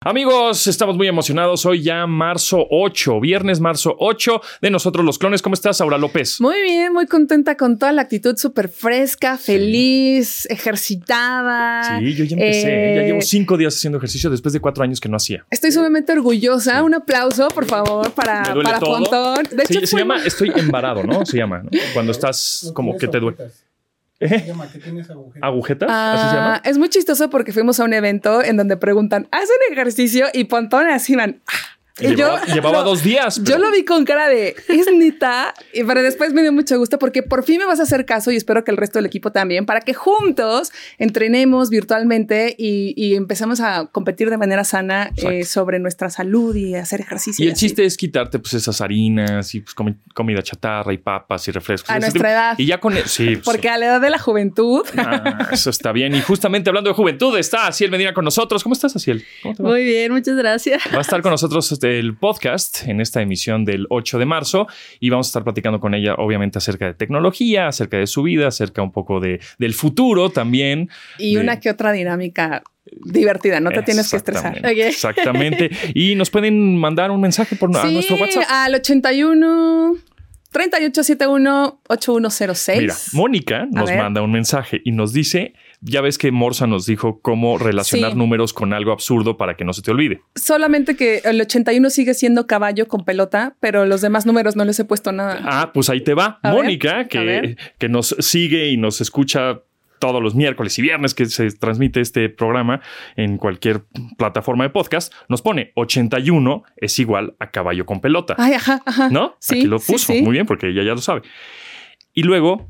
Amigos, estamos muy emocionados. Hoy ya marzo 8, viernes marzo 8 de Nosotros los Clones. ¿Cómo estás, Aura López? Muy bien, muy contenta con toda la actitud, súper fresca, feliz, ejercitada. Sí, yo ya empecé. Ya llevo 5 días haciendo ejercicio después de 4 años que no hacía. Estoy sumamente orgullosa. Sí. Un aplauso, por favor, para Pontón. De hecho, se llama estoy embarado, ¿no? Se llama, ¿no? Cuando estás como que te duele. Se llama que tienes agujetas. ¿Agujetas? ¿Así se llama? Es muy chistoso porque fuimos a un evento en donde preguntan, ¿haz un ejercicio? Y Pontón así van... Llevaba 2 días. Pero... Yo lo vi con cara de, es neta, pero después me dio mucho gusto porque por fin me vas a hacer caso y espero que el resto del equipo también, para que juntos entrenemos virtualmente y empecemos a competir de manera sana sobre nuestra salud y hacer ejercicio. Y el chiste es quitarte pues esas harinas y pues, comida chatarra y papas y refrescos. A nuestra edad. Y ya con sí, porque a la edad de la juventud. Eso está bien. Y justamente hablando de juventud está Asiel Medina con nosotros. ¿Cómo estás, Asiel? ¿Cómo te va? Muy bien, muchas gracias. Va a estar con nosotros el podcast en esta emisión del 8 de marzo y vamos a estar platicando con ella obviamente acerca de tecnología, acerca de su vida, acerca un poco del futuro también. Y una que otra dinámica divertida, no te tienes que estresar. Okay. Exactamente. Y nos pueden mandar un mensaje a nuestro WhatsApp. Al 81 3871 8106. Mira, Mónica nos manda un mensaje y nos dice... Ya ves que Morsa nos dijo cómo relacionar números con algo absurdo para que no se te olvide. Solamente que el 81 sigue siendo caballo con pelota, pero los demás números no les he puesto nada. Ah, pues ahí te va. Mónica, que nos sigue y nos escucha todos los miércoles y viernes que se transmite este programa en cualquier plataforma de podcast, nos pone 81 es igual a caballo con pelota. Ay, ajá. ¿No? Sí, aquí lo puso. Sí. Muy bien, porque ella ya lo sabe. Y luego,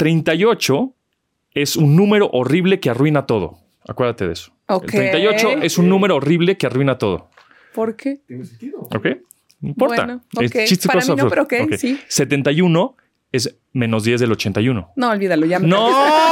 38 es un número horrible que arruina todo. Acuérdate de eso. Okay. El 38 es un número horrible que arruina todo. ¿Por qué? Tiene sentido. ¿Ok? No importa. Bueno, okay. Es para mí no, pero okay. Sí. 71 es menos 10 del 81. No, olvídalo, ya me No,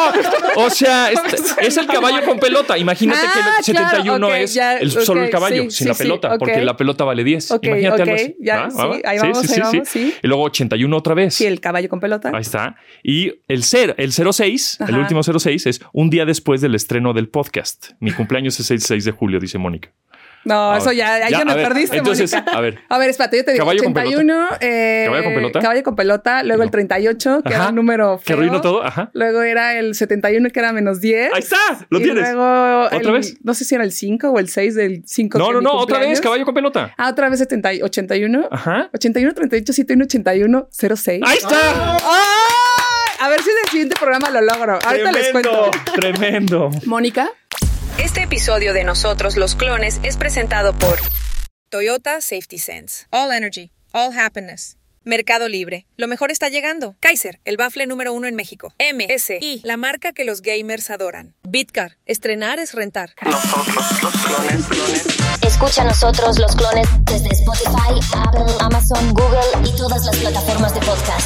o sea, es el caballo con pelota. Imagínate que el 71 claro, es solo el caballo, sin la pelota, porque la pelota vale 10. Imagínate algo así. Ya, ahí vamos, sí. Y luego 81 otra vez. Sí, el caballo con pelota. Ahí está. Y el 06, el último 06 es un día después del estreno del podcast. Mi cumpleaños es el 6 de julio, dice Mónica. No, eso ya me perdiste, entonces, Mónica. A ver, espérate, yo te digo. Caballo 81. ¿Caballo con pelota? Caballo con pelota. Luego el 38, que era un número feo. Que arruinó todo. Ajá. Luego era el 71, que era menos 10. Ahí está, lo tienes. Luego ¿Otra vez? No sé si era el 5 o el 6 del 5. No, otra vez, caballo con pelota. Otra vez 81. Ajá. 81, 38, 71, 81, 06. ¡Ahí está! A ver si en el siguiente programa lo logro. Ahorita les cuento. Tremendo. Mónica. Este episodio de Nosotros los Clones es presentado por Toyota Safety Sense, All Energy, All Happiness, Mercado Libre, lo mejor está llegando, Kaiser, el bafle número 1 en México, MSI, la marca que los gamers adoran, Bitcar, estrenar es rentar. Nosotros los clones. Escucha Nosotros los Clones desde Spotify, Apple, Amazon, Google y todas las plataformas de podcast.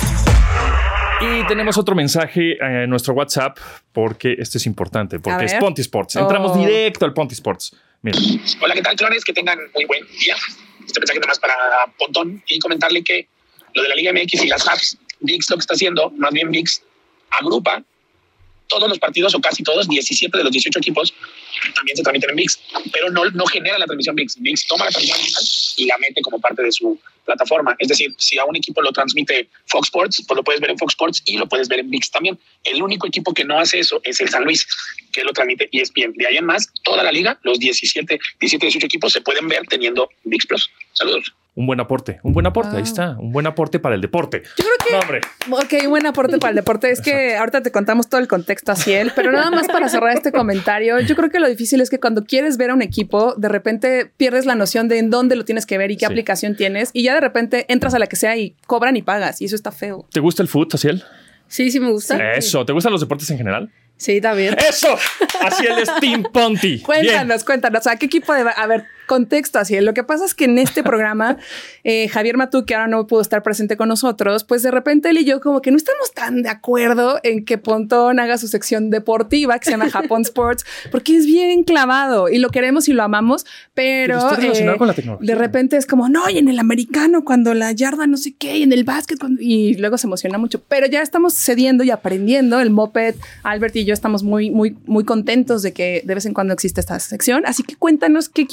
Y tenemos otro mensaje en nuestro WhatsApp porque esto es importante, porque es Ponti Sports. Entramos directo al Ponti Sports. Mira. Hola, ¿qué tal, clones? Que tengan muy buen día. Este mensaje nada más para Pontón y comentarle que lo de la Liga MX y las apps, ViX lo que está haciendo, más bien ViX agrupa todos los partidos o casi todos, 17 de los 18 equipos también se transmiten en ViX, pero no genera la transmisión ViX. ViX toma la transmisión digital y la mete como parte de su plataforma. Es decir, si a un equipo lo transmite Fox Sports, pues lo puedes ver en Fox Sports y lo puedes ver en ViX también. El único equipo que no hace eso es el San Luis, que lo transmite ESPN. De ahí en más, toda la liga, los 17, 18 equipos se pueden ver teniendo ViX Plus. Saludos. Un buen aporte, ahí está, un buen aporte para el deporte. Yo creo que... No, hombre. Ok, un buen aporte para el deporte. Es que ahorita te contamos todo el contexto así él, pero nada más para cerrar este comentario, yo creo que lo difícil es que cuando quieres ver a un equipo, de repente pierdes la noción de en dónde lo tienes que ver y qué aplicación tienes, y ya de repente entras a la que sea y cobran y pagas, y eso está feo. ¿Te gusta el fútbol, Asiel? Sí, me gusta. Eso, ¿te gustan los deportes en general? Sí, también. ¡Eso! Asiel es Team Ponti. Cuéntanos. ¿A qué equipo de... A ver, contexto, Asiel. Lo que pasa es que en este programa, Javier Matú, que ahora no pudo estar presente con nosotros, pues de repente él y yo como que no estamos tan de acuerdo en que Pontón haga su sección deportiva, que se llama Japón Sports, porque es bien clavado y lo queremos y lo amamos, pero está relacionado con la tecnología. De repente es como, no, y en el americano, cuando la yarda no sé qué, y en el básquet, y luego se emociona mucho. Pero ya estamos cediendo y aprendiendo. El Moped, Albert y yo estamos muy contentos de que de vez en cuando existe esta sección. Así que cuéntanos qué equipo de básquet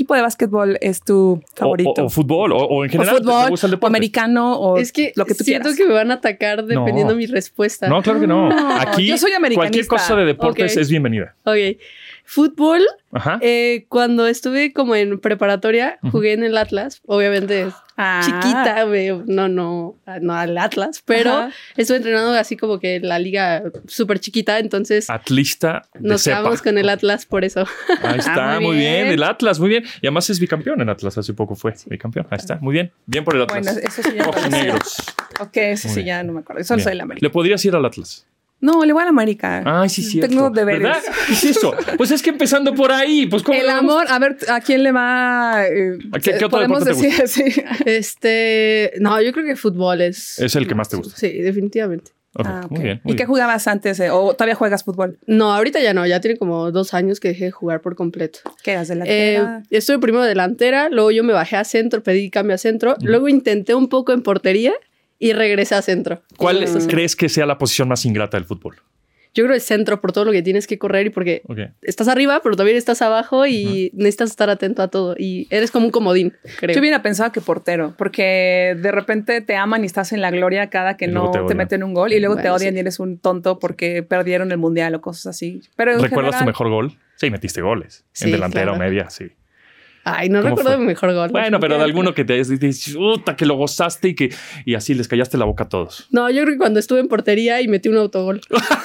básquetbol es tu favorito? O fútbol, o en general. O fútbol, ¿te gusta el deporte? o americano, o Es que lo que tú siento quieras. que me van a atacar dependiendo de mi respuesta. No, claro que no. Aquí yo soy americanista. cualquier cosa de deportes Ok. es bienvenida. Ok. Fútbol, Ajá. cuando estuve como en preparatoria, jugué en el Atlas. Obviamente chiquita, güey. No al Atlas, pero Ajá. estuve entrenando así como que la liga súper chiquita, entonces Atlista de nos cepa. quedamos con el Atlas por eso. Ahí está, muy muy bien. bien. El Atlas, muy bien. Y además es bicampeón en Atlas, hace poco fue bicampeón. Ahí está, muy bien. Bien por el Atlas. Bueno, eso sí ya no lo sé. Rojinegros. Ok, eso Muy sí bien. ya no me acuerdo. Solo Bien. soy la América. ¿Le podrías ir al Atlas? No, le voy a la América. Ay, sí, cierto. Tengo deberes. ¿Verdad? ¿Qué es eso? Pues es que empezando por ahí, pues ¿cómo El le vamos? amor, a ver, ¿a quién le va? ¿A qué otro podemos deporte te decir así. No, yo creo que fútbol es... Es el que más te gusta. Sí, definitivamente. Ok, Ah, ok. muy bien. ¿Y qué jugabas antes? ¿O todavía juegas fútbol? No, ahorita ya no, ya tiene como 2 años que dejé de jugar por completo. ¿Qué eras delantera? Estuve primero delantera, luego yo me bajé a centro, pedí cambio a centro, luego intenté un poco en portería y regresé a centro. ¿Cuál Entonces, crees que sea la posición más ingrata del fútbol? Yo creo el centro por todo lo que tienes que correr y porque Ok. estás arriba, pero también estás abajo y necesitas estar atento a todo. Y eres como un comodín, creo. Yo hubiera pensado que portero, porque de repente te aman y estás en la gloria cada que Y luego no te te odian. meten un gol y luego te Bueno, odian sí. y eres un tonto porque perdieron el mundial o cosas así. Pero en ¿Recuerdas tu general, mejor gol? Sí, metiste goles. Sí, en delantera o claro. media, sí. Ay, no ¿Cómo recuerdo fue? mi mejor gol. Bueno, pero de alguno que te dices, puta, que lo gozaste y así les callaste la boca a todos. No, yo creo que cuando estuve en portería y metí un autogol.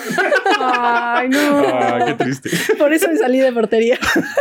Ay, no. Ah, qué triste. Por eso me salí de portería.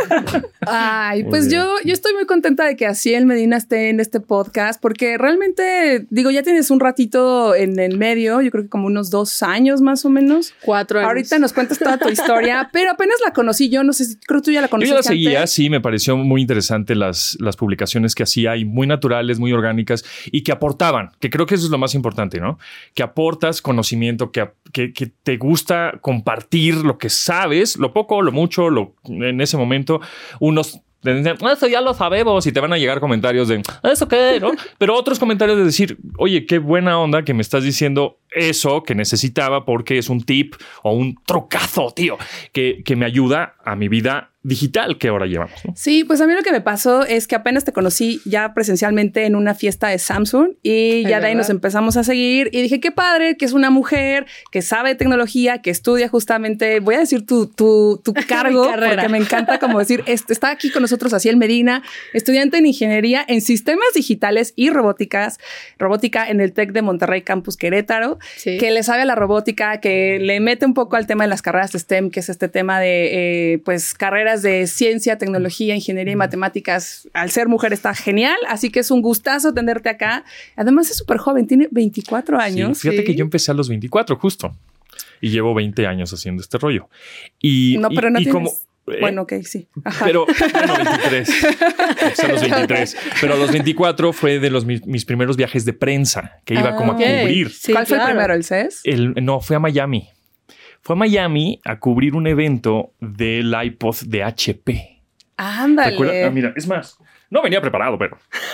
Ay, Muy pues bien. yo estoy muy contenta de que Asiel Medina esté en este podcast porque realmente, digo, ya tienes un ratito en el medio, yo creo que como unos 2 años más o menos. 4 años. Ahorita nos cuentas toda tu historia, pero apenas la conocí yo, no sé si creo que tú ya la Yo conocías. ya la seguía, sí, me pareció muy interesante las publicaciones que hacía y muy naturales, muy orgánicas y que aportaban, que creo que eso es lo más importante, ¿no? Que aportas conocimiento, que te gusta compartir lo que sabes, lo poco, lo mucho, en ese momento, unos te dicen, eso ya lo sabemos y te van a llegar comentarios de, ¿eso qué? ¿No? Pero otros comentarios de decir, oye, qué buena onda que me estás diciendo eso que necesitaba porque es un tip o un trucazo, tío, que me ayuda a mi vida digital que ahora llevamos, ¿no? Sí, pues a mí lo que me pasó es que apenas te conocí ya presencialmente en una fiesta de Samsung y ya de ahí ¿verdad? nos empezamos a seguir y dije, qué padre, que es una mujer que sabe de tecnología, que estudia justamente, voy a decir tu cargo, carrera. porque me encanta como decir, está aquí con nosotros Asiel Medina, estudiante en ingeniería en sistemas digitales y robótica en el TEC de Monterrey Campus Querétaro, Sí. que le sabe a la robótica, que le mete un poco al tema de las carreras de STEM, que es este tema de pues carreras de ciencia, tecnología, ingeniería y matemáticas. Al ser mujer está genial, así que es un gustazo tenerte acá. Además es súper joven, tiene 24 años. Sí, fíjate sí. que yo empecé a los 24 justo y llevo 20 años haciendo este rollo. Y, No, pero no y tienes... como, Bueno, ok, sí. Ajá. Pero, bueno, 23. Empecé a los 23. Pero a los 24 fue de mis primeros viajes de prensa que iba como a ok. cubrir. Sí, ¿Cuál fue el claro. primero? ¿El CES? No, fue a Miami. Fue a Miami a cubrir un evento del iPod de HP. ¿Te Ándale. acuerdas? Ah, mira, es más, no venía preparado, pero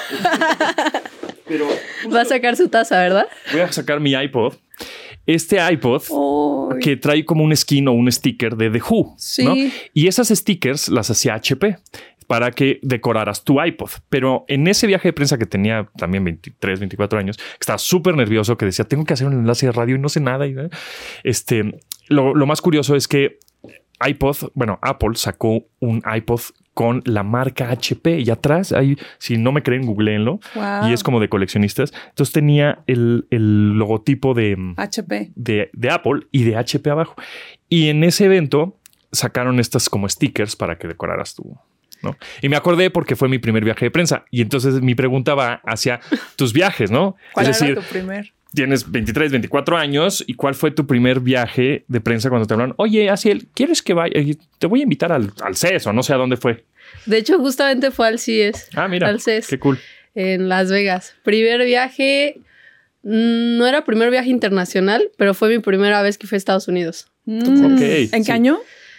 Va a sacar su taza, ¿verdad? voy a sacar mi iPod. Este iPod Ay. que trae como un skin o un sticker de The Who, Sí. ¿no? Y esas stickers las hacía HP para que decoraras tu iPod. Pero en ese viaje de prensa que tenía también 23, 24 años, estaba súper nervioso, que decía, tengo que hacer un enlace de radio y no sé nada. Y, lo más curioso es que Apple sacó un iPod con la marca HP y atrás, ahí, si no me creen, googleenlo. Wow. Y es como de coleccionistas. Entonces tenía el logotipo de HP. de Apple y de HP abajo. Y en ese evento sacaron estas como stickers para que decoraras tú, ¿no? Y me acordé porque fue mi primer viaje de prensa. Y entonces mi pregunta va hacia tus viajes, ¿no? ¿Cuál Es era decir, tu primer? tienes 23, 24 años. ¿Y cuál fue tu primer viaje de prensa cuando te hablaron? Oye, Asiel, ¿quieres que vaya? Te voy a invitar al CES o no sé a dónde fue. De hecho, justamente fue al CES. Ah, mira, Al CES. qué cool. En Las Vegas. Primer viaje, no era primer viaje internacional, pero fue mi primera vez que fui a Estados Unidos. Ok, ¿En sí. qué año?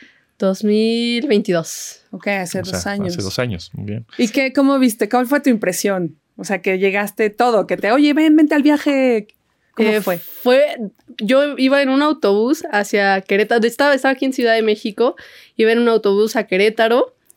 2022. Ok, hace O sea, 2 años. Hace 2 años. Muy bien. ¿Y cómo viste? ¿Cuál fue tu impresión? O sea, que llegaste todo, oye, vente al viaje. ¿Cómo fue? Yo iba en un autobús hacia Querétaro. Estaba aquí en Ciudad de México. Iba en un autobús a Querétaro.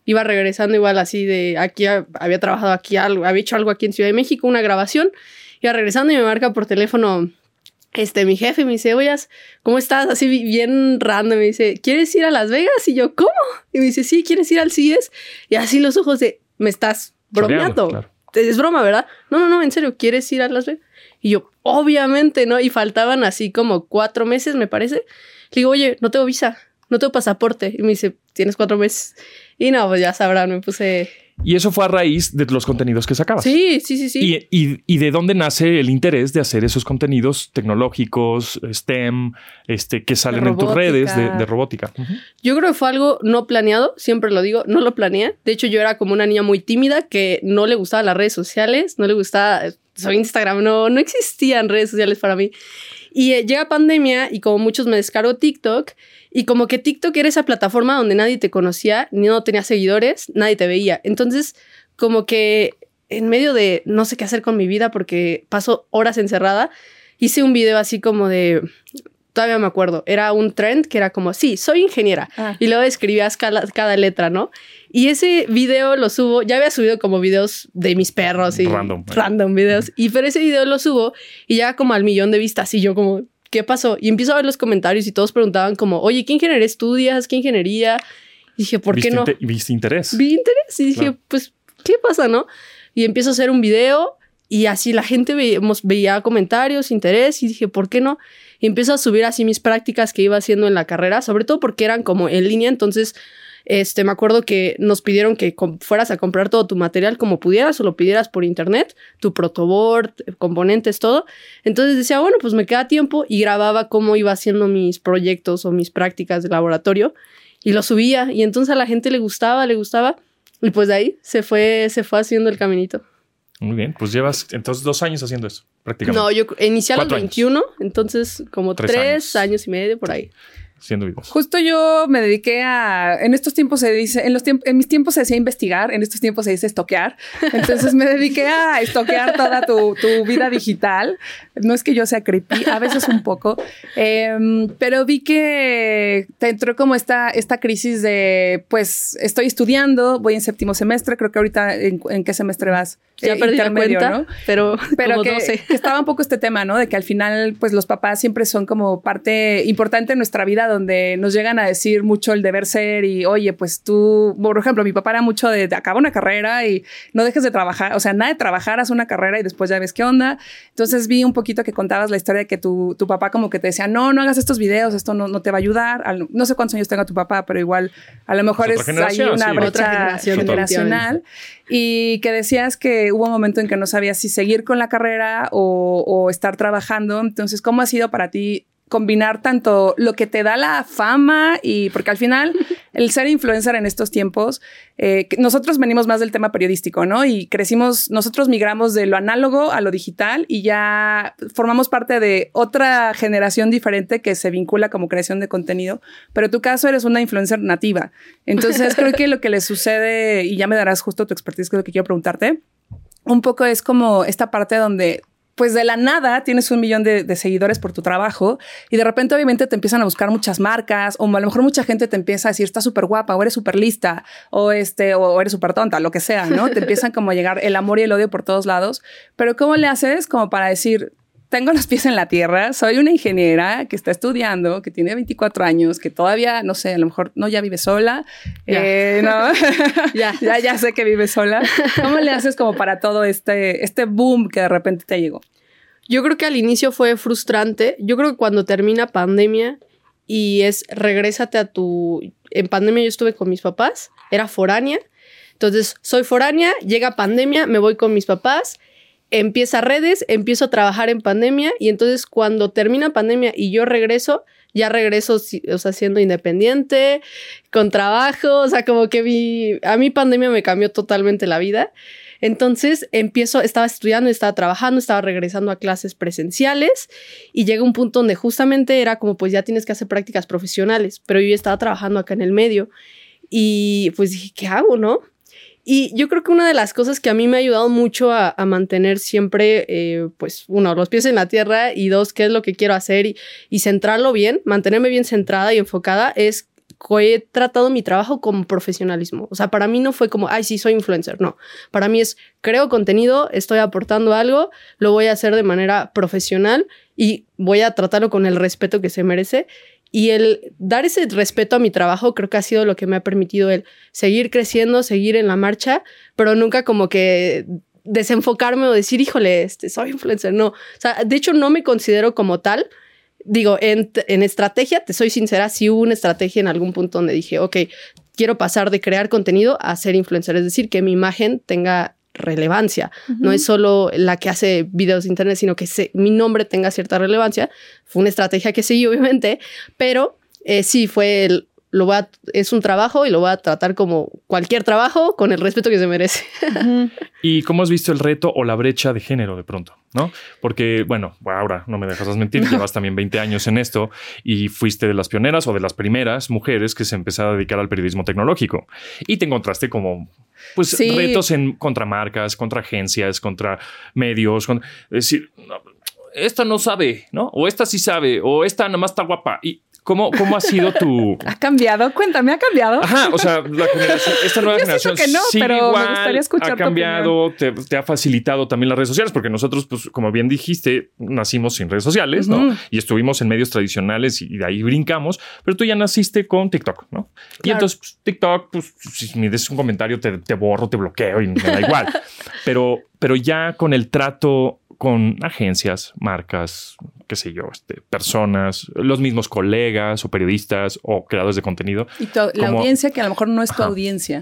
iba regresando igual así de aquí, había trabajado aquí, había hecho algo aquí en Ciudad de México, una grabación, iba regresando y me marca por teléfono mi jefe, me dice, oye, ¿cómo estás? Así bien random, me dice, ¿quieres ir a Las Vegas? Y yo, ¿cómo? Y me dice, sí, ¿quieres ir al CES? Y así los ojos de, me estás bromeando. Claro. Es broma, ¿verdad? No, en serio, ¿quieres ir a Las Vegas? Y yo, obviamente, ¿no? Y faltaban así como 4 meses, me parece. Le digo, oye, no tengo visa, no tengo pasaporte. Y me dice, ¿tienes 4 meses? Y no, pues ya sabrán, me puse... Y eso fue a raíz de los contenidos que sacabas. Sí. ¿Y de dónde nace el interés de hacer esos contenidos tecnológicos, STEM, que salen en tus redes de robótica? Uh-huh. Yo creo que fue algo no planeado, siempre lo digo, no lo planeé. De hecho, yo era como una niña muy tímida que no le gustaban las redes sociales, no le gustaba... Soy Instagram, no existían redes sociales para mí. Y llega pandemia y como muchos me descargo TikTok y como que TikTok era esa plataforma donde nadie te conocía, no tenías seguidores, nadie te veía. Entonces como que en medio de no sé qué hacer con mi vida porque paso horas encerrada, hice un video así como de... Todavía me acuerdo, era un trend que era como, sí, soy ingeniera. Y luego escribías cada letra, ¿no? Y ese video lo subo, ya había subido como videos de mis perros y random videos. Pero ese video lo subo y llega como al 1,000,000 de vistas y yo como, ¿qué pasó? Y empiezo a ver los comentarios y todos preguntaban como, oye, ¿qué ingeniería estudias? ¿Qué ingeniería? Y dije, ¿por qué no? ¿Viste interés? Vi interés y dije, pues, ¿qué pasa, no? Y empiezo a hacer un video y así la gente veía comentarios, interés y dije, ¿por qué no? Y empiezo a subir así mis prácticas que iba haciendo en la carrera, sobre todo porque eran como en línea, entonces me acuerdo que nos pidieron que fueras a comprar todo tu material como pudieras o lo pidieras por internet, tu protoboard, componentes, todo. Entonces decía, bueno, pues me queda tiempo y grababa cómo iba haciendo mis proyectos o mis prácticas de laboratorio y lo subía y entonces a la gente le gustaba y pues de ahí se fue haciendo el caminito. Muy bien, pues llevas entonces 2 años haciendo eso, prácticamente. No, yo inicié a los 21, entonces como 3 años y medio por ahí. Haciendo videos. Justo yo me dediqué en estos tiempos se dice, en mis tiempos se decía investigar, en estos tiempos se dice estoquear. Entonces me dediqué a estoquear toda tu vida digital. No es que yo sea creepy, a veces un poco, pero vi que te entró como esta crisis de, pues, estoy estudiando, voy en 7º semestre, creo que ahorita, ¿en qué semestre vas? Ya perdí la cuenta, ¿no? pero como que 12. Que estaba un poco este tema, ¿no? De que al final, pues, los papás siempre son como parte importante en nuestra vida, donde nos llegan a decir mucho el deber ser y, oye, pues tú, por ejemplo, mi papá era mucho de acaba una carrera y no dejes de trabajar, o sea, nada de trabajar, haz una carrera y después ya ves qué onda. Entonces vi un poquito que contabas la historia de que tu papá como que te decía, no hagas estos videos, esto no te va a ayudar. No sé cuántos años tenga tu papá, pero igual a lo mejor hay una brecha generacional. Y que decías que hubo un momento en que no sabías si seguir con la carrera o estar trabajando. Entonces, ¿cómo ha sido para ti combinar tanto lo que te da la fama y porque al final el ser influencer en estos tiempos, nosotros venimos más del tema periodístico, ¿no? Y nosotros migramos de lo análogo a lo digital y ya formamos parte de otra generación diferente que se vincula como creación de contenido, pero en tu caso eres una influencer nativa. Entonces creo que lo que le sucede, y ya me darás justo tu expertise, que es lo que quiero preguntarte, un poco es como esta parte donde pues de la nada tienes 1,000,000 de seguidores por tu trabajo y de repente obviamente te empiezan a buscar muchas marcas o a lo mejor mucha gente te empieza a decir estás súper guapa o eres súper lista o eres súper tonta, lo que sea, ¿no? Te empiezan como a llegar el amor y el odio por todos lados. Pero ¿cómo le haces como para decir tengo los pies en la tierra, soy una ingeniera que está estudiando, que tiene 24 años, que todavía, no sé, a lo mejor ya vive sola. No, ya sé que vive sola. ¿Cómo le haces como para todo este boom que de repente te llegó? Yo creo que al inicio fue frustrante. Yo creo que cuando termina pandemia y regrésate en pandemia yo estuve con mis papás, era foránea. Entonces, soy foránea, llega pandemia, me voy con mis papás, empieza redes, empiezo a trabajar en pandemia y entonces cuando termina pandemia y yo regreso, o sea, siendo independiente, con trabajo, o sea, como que a mí pandemia me cambió totalmente la vida. Entonces estaba estudiando, estaba trabajando, estaba regresando a clases presenciales y llega un punto donde justamente era como pues ya tienes que hacer prácticas profesionales, pero yo estaba trabajando acá en el medio y pues dije, ¿qué hago, no? Y yo creo que una de las cosas que a mí me ha ayudado mucho a mantener siempre, pues, 1, los pies en la tierra y 2, qué es lo que quiero hacer y centrarlo bien, mantenerme bien centrada y enfocada es he tratado mi trabajo con profesionalismo. O sea, para mí no fue como, ay, sí, soy influencer. No, para mí es, creo contenido, estoy aportando algo, lo voy a hacer de manera profesional y voy a tratarlo con el respeto que se merece. Y el dar ese respeto a mi trabajo creo que ha sido lo que me ha permitido el seguir creciendo, seguir en la marcha, pero nunca como que desenfocarme o decir, híjole, soy influencer. No, o sea, de hecho no me considero como tal. Digo, en estrategia, te soy sincera, sí hubo una estrategia en algún punto donde dije, ok, quiero pasar de crear contenido a ser influencer. Es decir, que mi imagen tenga relevancia. No es solo la que hace videos de internet, sino que mi nombre tenga cierta relevancia. Fue una estrategia que seguí, obviamente, pero sí fue es un trabajo y lo voy a tratar como cualquier trabajo con el respeto que se merece. ¿Y cómo has visto el reto o la brecha de género de pronto? ¿No? Porque, bueno, ahora no me dejas mentir, llevas también 20 años en esto y fuiste de las pioneras o de las primeras mujeres que se empezaron a dedicar al periodismo tecnológico. Y te encontraste como pues sí, retos contra marcas, contra agencias, contra medios. Es decir, no, esta no sabe, ¿no? O esta sí sabe, o esta nada más está guapa. Y ¿cómo ha sido tu...? ¿Ha cambiado? Cuéntame, ¿ha cambiado? Ajá, o sea, esta nueva generación que no, sí, pero igual, me gustaría escuchar ha cambiado, te ha facilitado también las redes sociales, porque nosotros, pues, como bien dijiste, nacimos sin redes sociales, ¿no? Y estuvimos en medios tradicionales y de ahí brincamos, pero tú ya naciste con TikTok, ¿no? Claro. Y entonces pues, TikTok, pues, si me des un comentario, te borro, te bloqueo y me da igual. Pero ya con el trato con agencias, marcas, qué sé yo, personas, los mismos colegas o periodistas o creadores de contenido. Y la audiencia que a lo mejor no es tu audiencia.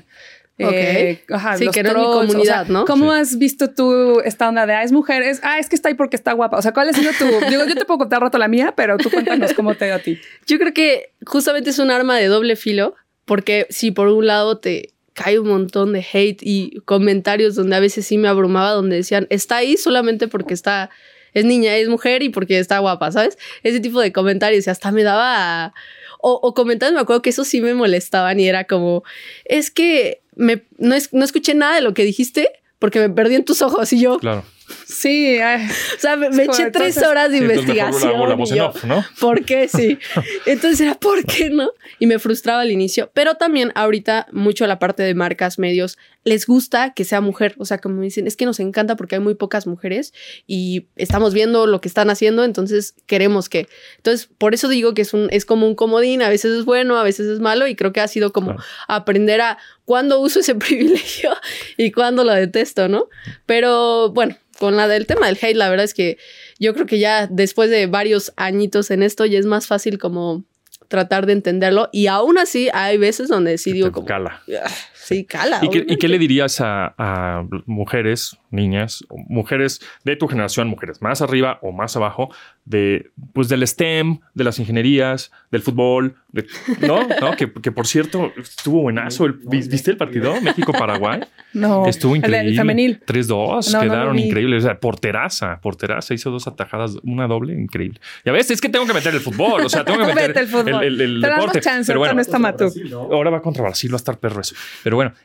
Okay. Sí, que no es mi comunidad, o sea, ¿no? ¿Cómo has visto tú esta onda de es mujer? Es que está ahí porque está guapa. O sea, ¿cuál ha sido tu...? Digo, yo te puedo contar rato la mía, pero tú cuéntanos cómo te ha ido a ti. Yo creo que justamente es un arma de doble filo, porque si por un lado te cae un montón de hate y comentarios donde a veces sí me abrumaba, donde decían, está ahí solamente porque es niña, es mujer y porque está guapa, ¿sabes? Ese tipo de comentarios y hasta me daba... O comentarios, me acuerdo que eso sí me molestaban y era como, es que no escuché nada de lo que dijiste porque me perdí en tus ojos y yo... Claro. Sí. O sea, me eché 3 horas de investigación. Hago la voz en off, ¿no? ¿Por qué? Sí. Entonces era, ¿por qué no? Y me frustraba al inicio. Pero también ahorita mucho la parte de marcas, medios, les gusta que sea mujer. O sea, como dicen, es que nos encanta porque hay muy pocas mujeres y estamos viendo lo que están haciendo, entonces queremos que... Entonces, por eso digo que es como un comodín. A veces es bueno, a veces es malo y creo que ha sido como aprender a cuándo uso ese privilegio y cuándo lo detesto, ¿no? Pero bueno, con el tema del hate, la verdad es que yo creo que ya después de varios añitos en esto ya es más fácil como tratar de entenderlo y aún así hay veces donde sí digo como... Cala. Sí, cala. ¿Y qué le dirías a mujeres, niñas, mujeres de tu generación, mujeres más arriba o más abajo, pues del STEM, de las ingenierías, del fútbol, ¿no? Que por cierto, estuvo buenazo. ¿Viste el partido México-Paraguay? No. Estuvo increíble. El femenil. 3-2, quedaron increíbles. O sea, porteraza, hizo 2 atajadas, una doble, increíble. Ya ves, es que tengo que meter el fútbol, o sea, tengo que meter el Te deporte. Chance, pero bueno, no está Matú. Ahora va contra Brasil, va a estar perro eso. Pero bueno,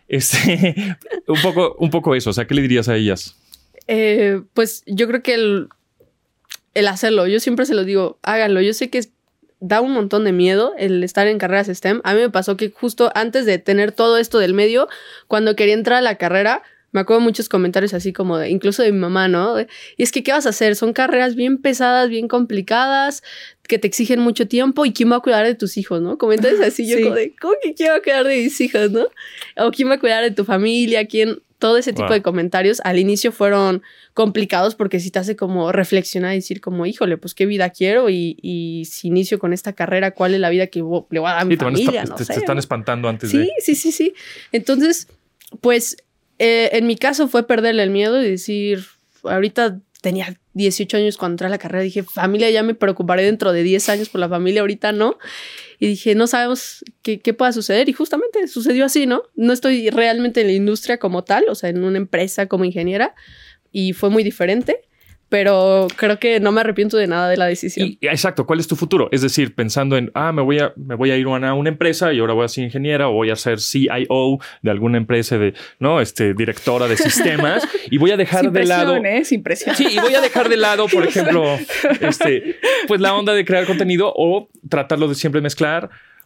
un poco eso. O sea, ¿qué le dirías a ellas? Pues yo creo que el hacerlo, yo siempre se lo digo, háganlo. Yo sé que da un montón de miedo el estar en carreras STEM. A mí me pasó que justo antes de tener todo esto del medio, cuando quería entrar a la carrera, me acuerdo muchos comentarios así como incluso de mi mamá, ¿no? Y es que, ¿qué vas a hacer? Son carreras bien pesadas, bien complicadas, que te exigen mucho tiempo. ¿Y quién va a cuidar de tus hijos, no? Comentarios así, yo como de, ¿cómo que quién va a cuidar de mis hijos, no? O ¿quién va a cuidar de tu familia? Todo ese tipo de comentarios al inicio fueron complicados porque sí te hace como reflexionar y decir como, híjole, pues qué vida quiero y si inicio con esta carrera, ¿cuál es la vida que le voy a dar a mi familia? Te están espantando antes de... Sí. Entonces, pues... en mi caso fue perderle el miedo y decir, ahorita tenía 18 años cuando entré a la carrera, dije, familia, ya me preocuparé dentro de 10 años por la familia, ahorita no. Y dije, no sabemos qué pueda suceder. Y justamente sucedió así, ¿no? No estoy realmente en la industria como tal, o sea, en una empresa como ingeniera, y fue muy diferente. Pero creo que no me arrepiento de nada de la decisión. Exacto. ¿Cuál es tu futuro? Es decir, pensando en, me voy a ir a una empresa y ahora voy a ser ingeniera o voy a ser CIO de alguna empresa directora de sistemas y voy a dejar de lado... Sin presión. Sí, y voy a dejar de lado, por ejemplo, pues la onda de crear contenido o tratarlo de siempre mezclar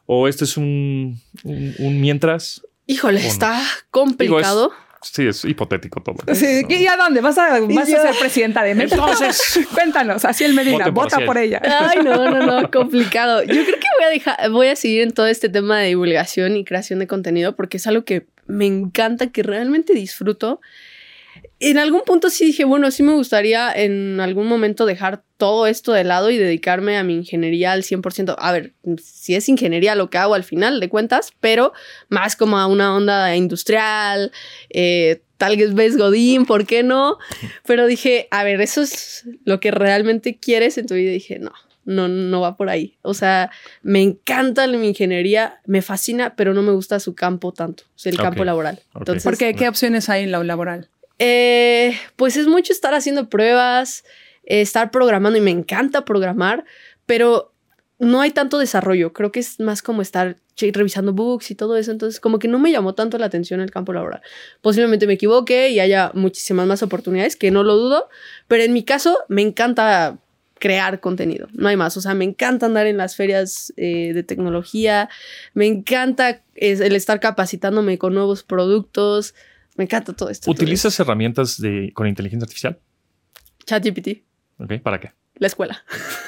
¿O este es un mientras? Híjole, está complicado. Sí, es hipotético todo. Sí, ¿y a dónde? ¿Vas a ser presidenta de México? Entonces, cuéntanos, Aciel Medina, vota por ella. Ay, no, complicado. Yo creo que voy a seguir en todo este tema de divulgación y creación de contenido porque es algo que me encanta, que realmente disfruto. En algún punto sí dije, bueno, sí me gustaría en algún momento dejar todo esto de lado y dedicarme a mi ingeniería al 100%. A ver, si es ingeniería lo que hago al final de cuentas, pero más como a una onda industrial, tal vez Godín, ¿por qué no? Pero dije, a ver, ¿eso es lo que realmente quieres en tu vida? Y dije, no va por ahí. O sea, me encanta mi ingeniería, me fascina, pero no me gusta su campo tanto, o sea, el campo laboral. Entonces, ¿por qué? ¿Qué opciones hay en lo laboral? Pues es mucho estar haciendo pruebas, estar programando y me encanta programar, pero no hay tanto desarrollo. Creo que es más como estar revisando bugs y todo eso. Entonces como que no me llamó tanto la atención el campo laboral. Posiblemente me equivoque y haya muchísimas más oportunidades, que no lo dudo, pero en mi caso me encanta crear contenido, no hay más. O sea, me encanta andar en las ferias de tecnología, me encanta el estar capacitándome con nuevos productos. Me encanta todo esto. ¿Utilizas herramientas con inteligencia artificial? ChatGPT. Ok, ¿para qué? La escuela.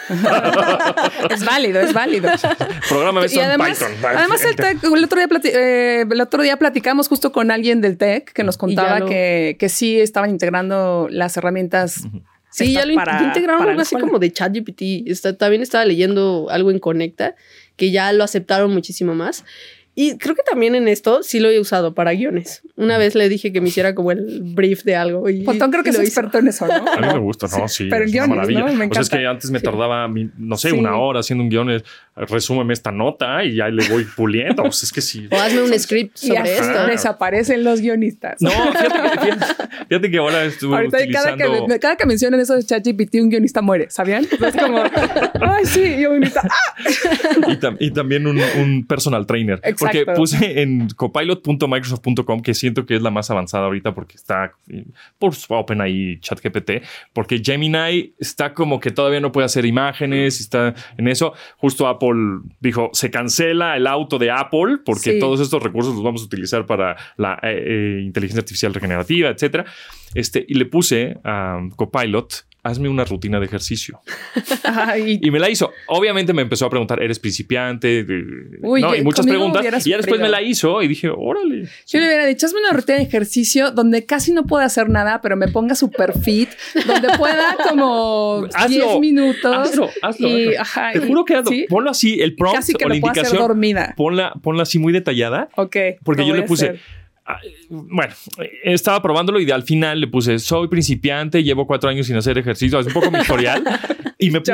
Es válido. Programa eso en Python. Además, el otro día platicamos justo con alguien del TEC que nos contaba que sí estaban integrando las herramientas. Sí, ya lo integraron algo así como de ChatGPT. También estaba leyendo algo en Conecta, que ya lo aceptaron muchísimo más. Y creo que también en esto sí lo he usado para guiones. Una vez le dije que me hiciera como el brief de algo. Pontón creo que es experto en eso, ¿no? A mí me gusta, ¿no? Sí, pero en guiones, maravilla. ¿no? Me encanta. O sea, es que antes me tardaba, no sé, una hora haciendo un guion. Resúmeme esta nota y ya le voy puliendo. Pues es que sí. O hazme un script sobre esto. Desaparecen los guionistas. No, fíjate que ahora estuve ahorita utilizando... Cada que mencionan eso de ChatGPT, un guionista muere, ¿sabían? Es como, ay, sí, guionista. ¡Ah! Y también un personal trainer. Exacto. Porque puse en copilot.microsoft.com, que siento que es la más avanzada ahorita porque está por OpenAI, ChatGPT, porque Gemini está como que todavía no puede hacer imágenes, está en eso. Justo Apple dijo, se cancela el auto de Apple porque todos estos recursos los vamos a utilizar para la inteligencia artificial regenerativa, etcétera. Y le puse a Copilot, hazme una rutina de ejercicio. Y me la hizo. Obviamente me empezó a preguntar, ¿eres principiante? Y muchas preguntas. Y ya después me la hizo y dije, órale. Yo le hubiera dicho, hazme una rutina de ejercicio donde casi no pueda hacer nada, pero me ponga super fit, donde pueda como 10 minutos. Hazlo. Te juro que hazlo. ¿Sí? Ponlo así, el prompt casi que o la indicación. Hacer dormida. Ponla así muy detallada. Ok. Porque yo le puse... Bueno, estaba probándolo y al final le puse, soy principiante, llevo 4 años sin hacer ejercicio, es un poco mi historial. Y me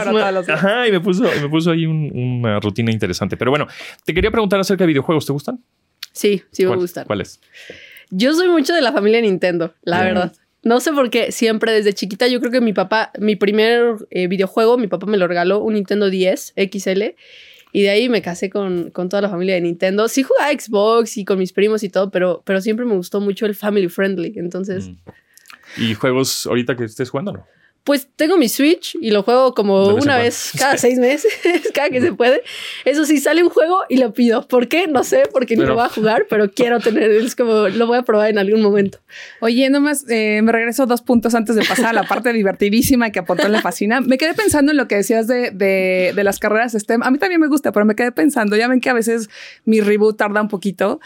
puso ahí una rutina interesante. Pero bueno, te quería preguntar acerca de videojuegos, ¿te gustan? Sí, me gustan. ¿Cuáles? Yo soy mucho de la familia Nintendo, la verdad. No sé por qué, siempre desde chiquita, yo creo que mi primer videojuego, mi papá me lo regaló, un Nintendo 10 XL. Y de ahí me casé con toda la familia de Nintendo. Sí jugaba Xbox y con mis primos y todo, pero siempre me gustó mucho el family friendly. Entonces... ¿Y juegos ahorita que estés jugando, no? Pues tengo mi Switch y lo juego como una vez cada 6 meses, cada que se puede. Eso sí, sale un juego y lo pido. ¿Por qué? No sé, porque ni lo voy a jugar, pero quiero tener, es como lo voy a probar en algún momento. Oye, nomás me regreso 2 puntos antes de pasar a la parte divertidísima que a Pontón le fascina. Me quedé pensando en lo que decías de las carreras STEM. A mí también me gusta, pero me quedé pensando, ya ven que a veces mi reboot tarda un poquito.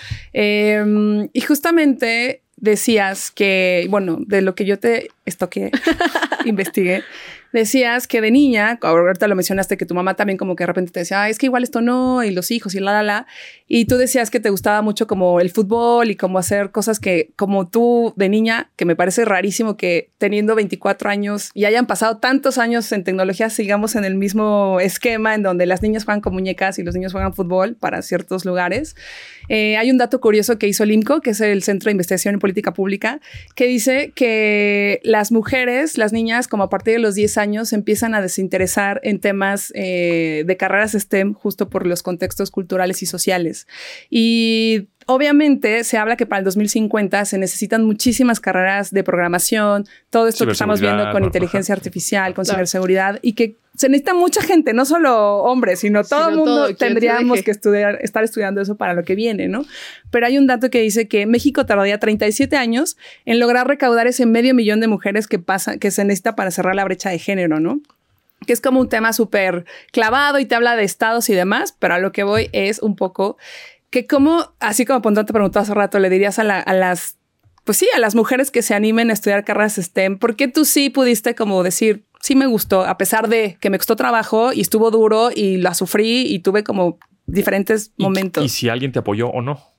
Y justamente... decías que, bueno, de lo que yo te estoqué, investigué, decías que de niña, ahorita lo mencionaste, que tu mamá también como que de repente te decía, es que igual esto no, y los hijos y y tú decías que te gustaba mucho como el fútbol y como hacer cosas que como tú de niña, que me parece rarísimo que teniendo 24 años y hayan pasado tantos años en tecnología, sigamos en el mismo esquema en donde las niñas juegan con muñecas y los niños juegan fútbol para ciertos lugares. Hay un dato curioso que hizo el IMCO, que es el Centro de Investigación en Política Pública, que dice que las mujeres, las niñas, como a partir de los 10 años, empiezan a desinteresar en temas de carreras STEM justo por los contextos culturales y sociales. Y obviamente se habla que para el 2050 se necesitan muchísimas carreras de programación, todo esto que estamos viendo con inteligencia artificial, con ciberseguridad, y que se necesita mucha gente, no solo hombres, sino todo el mundo tendríamos que estar estudiando eso para lo que viene, ¿no? Pero hay un dato que dice que México tardaría 37 años en lograr recaudar ese 500,000 de mujeres que se necesita para cerrar la brecha de género, ¿no? Que es como un tema súper clavado y te habla de estados y demás, pero a lo que voy es un poco que como, así como Pontón te preguntó hace rato, le dirías a las mujeres que se animen a estudiar carreras STEM, ¿por qué tú sí pudiste como decir, sí me gustó, a pesar de que me costó trabajo y estuvo duro y la sufrí y tuve como diferentes momentos? ¿Y si alguien te apoyó o no?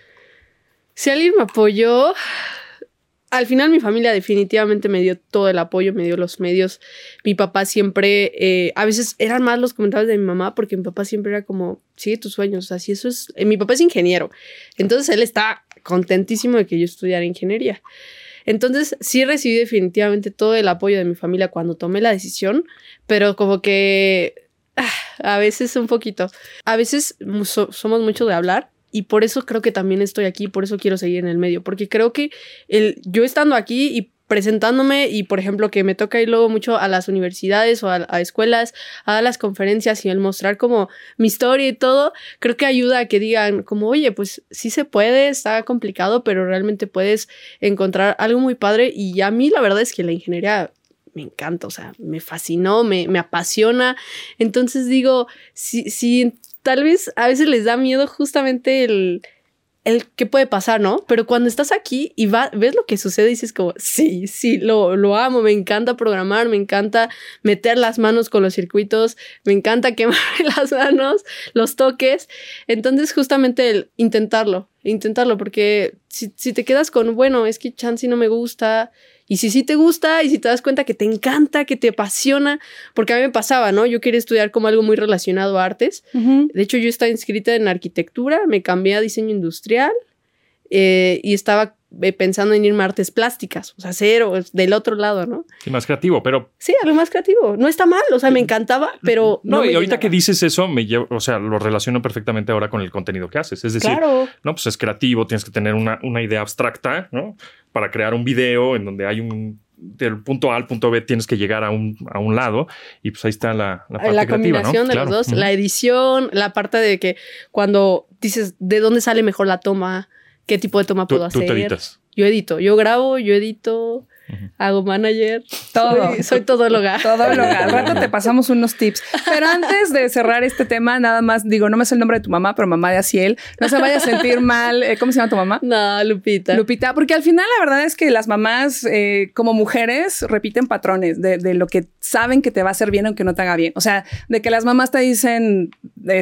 Si alguien me apoyó... Al final mi familia definitivamente me dio todo el apoyo, me dio los medios. Mi papá siempre, a veces eran más los comentarios de mi mamá porque mi papá siempre era como, sigue tus sueños. O sea, si eso es... mi papá es ingeniero. Entonces él está contentísimo de que yo estudiara ingeniería. Entonces sí recibí definitivamente todo el apoyo de mi familia cuando tomé la decisión, pero como que a veces un poquito. A veces somos mucho de hablar. Y por eso creo que también estoy aquí, por eso quiero seguir en el medio, porque creo que yo estando aquí y presentándome y, por ejemplo, que me toca ir luego mucho a las universidades o a escuelas, a dar las conferencias y el mostrar como mi historia y todo, creo que ayuda a que digan como, oye, pues sí se puede, está complicado, pero realmente puedes encontrar algo muy padre. Y a mí la verdad es que la ingeniería me encanta, o sea, me fascinó, me apasiona. Entonces digo, si tal vez a veces les da miedo justamente el qué puede pasar, ¿no? Pero cuando estás aquí y ves lo que sucede, dices como, sí, lo amo, me encanta programar, me encanta meter las manos con los circuitos, me encanta quemar las manos, los toques. Entonces justamente el intentarlo, porque si te quedas con, bueno, es que chance no me gusta... Y si sí te gusta y si te das cuenta que te encanta, que te apasiona, porque a mí me pasaba, ¿no? Yo quería estudiar como algo muy relacionado a artes. Uh-huh. De hecho, yo estaba inscrita en arquitectura, me cambié a diseño industrial y estaba pensando en irme a artes plásticas, o sea, cero, del otro lado, ¿no? Sí, más creativo, pero... Sí, algo más creativo. No está mal, o sea, me encantaba, pero... No, y ahorita que dices eso, o sea, lo relaciono perfectamente ahora con el contenido que haces. Es decir, claro. No, pues es creativo, tienes que tener una idea abstracta, ¿no? Para crear un video en donde hay del punto A al punto B tienes que llegar a un lado y pues ahí está la parte la creativa, combinación, ¿no? De los dos, la edición, la parte de que cuando dices de dónde sale mejor la toma, qué tipo de toma puedo hacer. Tú te editas. Yo edito, yo grabo, yo edito, hago manager, todo. Soy todóloga. Todóloga. Al rato te pasamos unos tips. Pero antes de cerrar este tema, nada más digo, no me sé el nombre de tu mamá, pero mamá de Asiel. No se vaya a sentir mal. ¿Cómo se llama tu mamá? No, Lupita. Lupita, porque al final la verdad es que las mamás como mujeres repiten patrones de lo que saben que te va a hacer bien aunque no te haga bien. O sea, de que las mamás te dicen,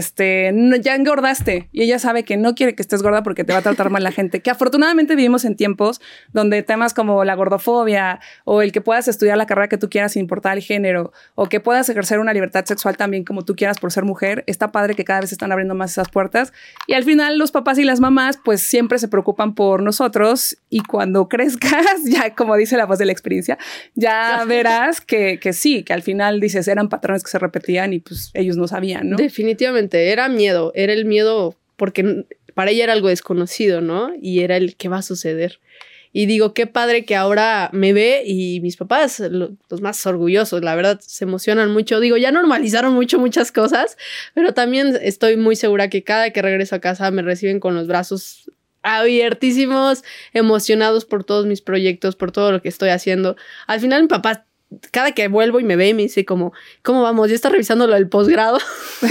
ya engordaste y ella sabe que no quiere que estés gorda porque te va a tratar mal la gente. Que afortunadamente vivimos en tiempos donde temas como la gordofobia o el que puedas estudiar la carrera que tú quieras sin importar el género o que puedas ejercer una libertad sexual también como tú quieras por ser mujer, está padre que cada vez están abriendo más esas puertas y al final los papás y las mamás pues siempre se preocupan por nosotros y cuando crezcas, ya como dice la voz de la experiencia, ya verás que sí, que al final dices eran patrones que se repetían y pues ellos no sabían, ¿no? Definitivamente, era el miedo porque para ella era algo desconocido, ¿no? Y era el qué va a suceder. Y digo, qué padre que ahora me ve y mis papás, los más orgullosos, la verdad, se emocionan mucho. Digo, ya normalizaron muchas cosas, pero también estoy muy segura que cada que regreso a casa me reciben con los brazos abiertísimos, emocionados por todos mis proyectos, por todo lo que estoy haciendo. Al final mi papá, cada que vuelvo y me ve y me dice como, ¿cómo vamos? ¿Ya está revisando lo del posgrado?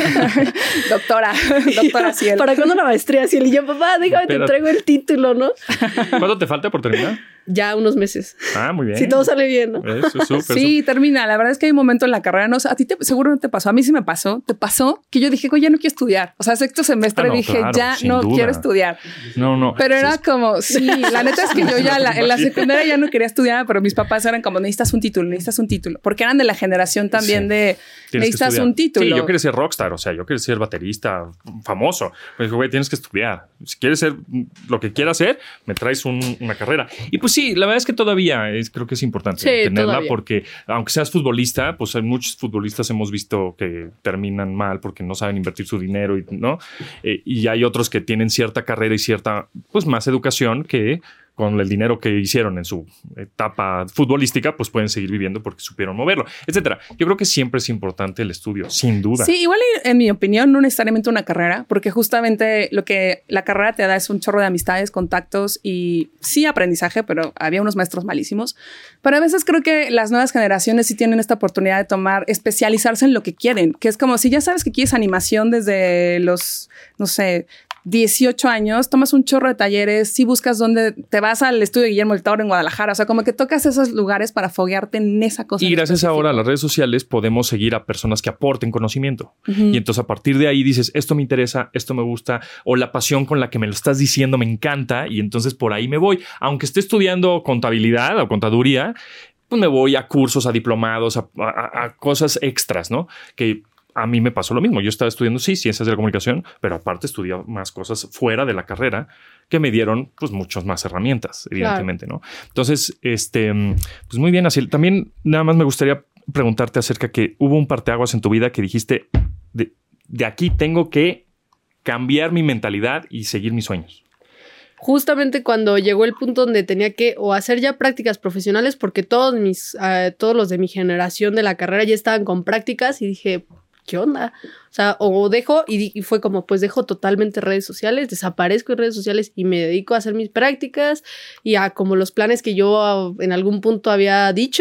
Doctora Ciel. ¿Para cuándo la maestría, Ciel? Y yo, papá, déjame, te entrego el título, ¿no? ¿Cuánto te falta por terminar? Ya unos meses. Ah, muy bien. Si todo sale bien, ¿no? Eso, súper. Sí, termina. La verdad es que hay un momento en la carrera, no sé, a ti seguro no te pasó, a mí sí me pasó. Te pasó que yo dije, ya no quiero estudiar. O sea, sexto semestre dije, claro, ya no quiero estudiar. No. Pero era como, sí, la neta es que yo ya en la secundaria ya no quería estudiar, pero mis papás eran como, necesitas un título. Porque eran de la generación también de, necesitas un título. Sí, yo quería ser rockstar, o sea, yo quería ser baterista famoso. Me dijo, güey, tienes que estudiar. Si quieres ser lo que quieras ser, me traes una carrera. Y pues sí, la verdad es que todavía creo que es importante tenerla todavía. porque aunque seas futbolista, pues hay muchos futbolistas hemos visto que terminan mal porque no saben invertir su dinero, ¿no? Y hay otros que tienen cierta carrera y cierta, pues más educación que con el dinero que hicieron en su etapa futbolística, pues pueden seguir viviendo porque supieron moverlo, etcétera. Yo creo que siempre es importante el estudio, sin duda. Sí, igual en mi opinión, no necesariamente una carrera, porque justamente lo que la carrera te da es un chorro de amistades, contactos y sí aprendizaje, pero había unos maestros malísimos. Pero a veces creo que las nuevas generaciones sí tienen esta oportunidad de especializarse en lo que quieren, que es como si ya sabes que quieres animación desde los, no sé, 18 años, tomas un chorro de talleres, sí buscas dónde te vas al estudio de Guillermo del Toro en Guadalajara, o sea, como que tocas esos lugares para foguearte en esa cosa. Y gracias ahora a las redes sociales podemos seguir a personas que aporten conocimiento. Y entonces a partir de ahí dices, esto me interesa, esto me gusta, o la pasión con la que me lo estás diciendo me encanta, y entonces por ahí me voy. Aunque esté estudiando contabilidad o contaduría, pues me voy a cursos, a diplomados, a cosas extras, ¿no? Que a mí me pasó lo mismo. Yo estaba estudiando, sí, ciencias de la comunicación, pero aparte estudié más cosas fuera de la carrera que me dieron pues muchas más herramientas, evidentemente, claro. ¿No? Entonces, pues muy bien, así. También nada más me gustaría preguntarte acerca que hubo un parteaguas en tu vida que dijiste, de aquí tengo que cambiar mi mentalidad y seguir mis sueños. Justamente cuando llegó el punto donde tenía que o hacer ya prácticas profesionales, porque todos los de mi generación de la carrera ya estaban con prácticas y dije, ¿qué onda? O sea, o dejo y fue como, pues dejo totalmente redes sociales, desaparezco en redes sociales y me dedico a hacer mis prácticas y a como los planes que yo en algún punto había dicho,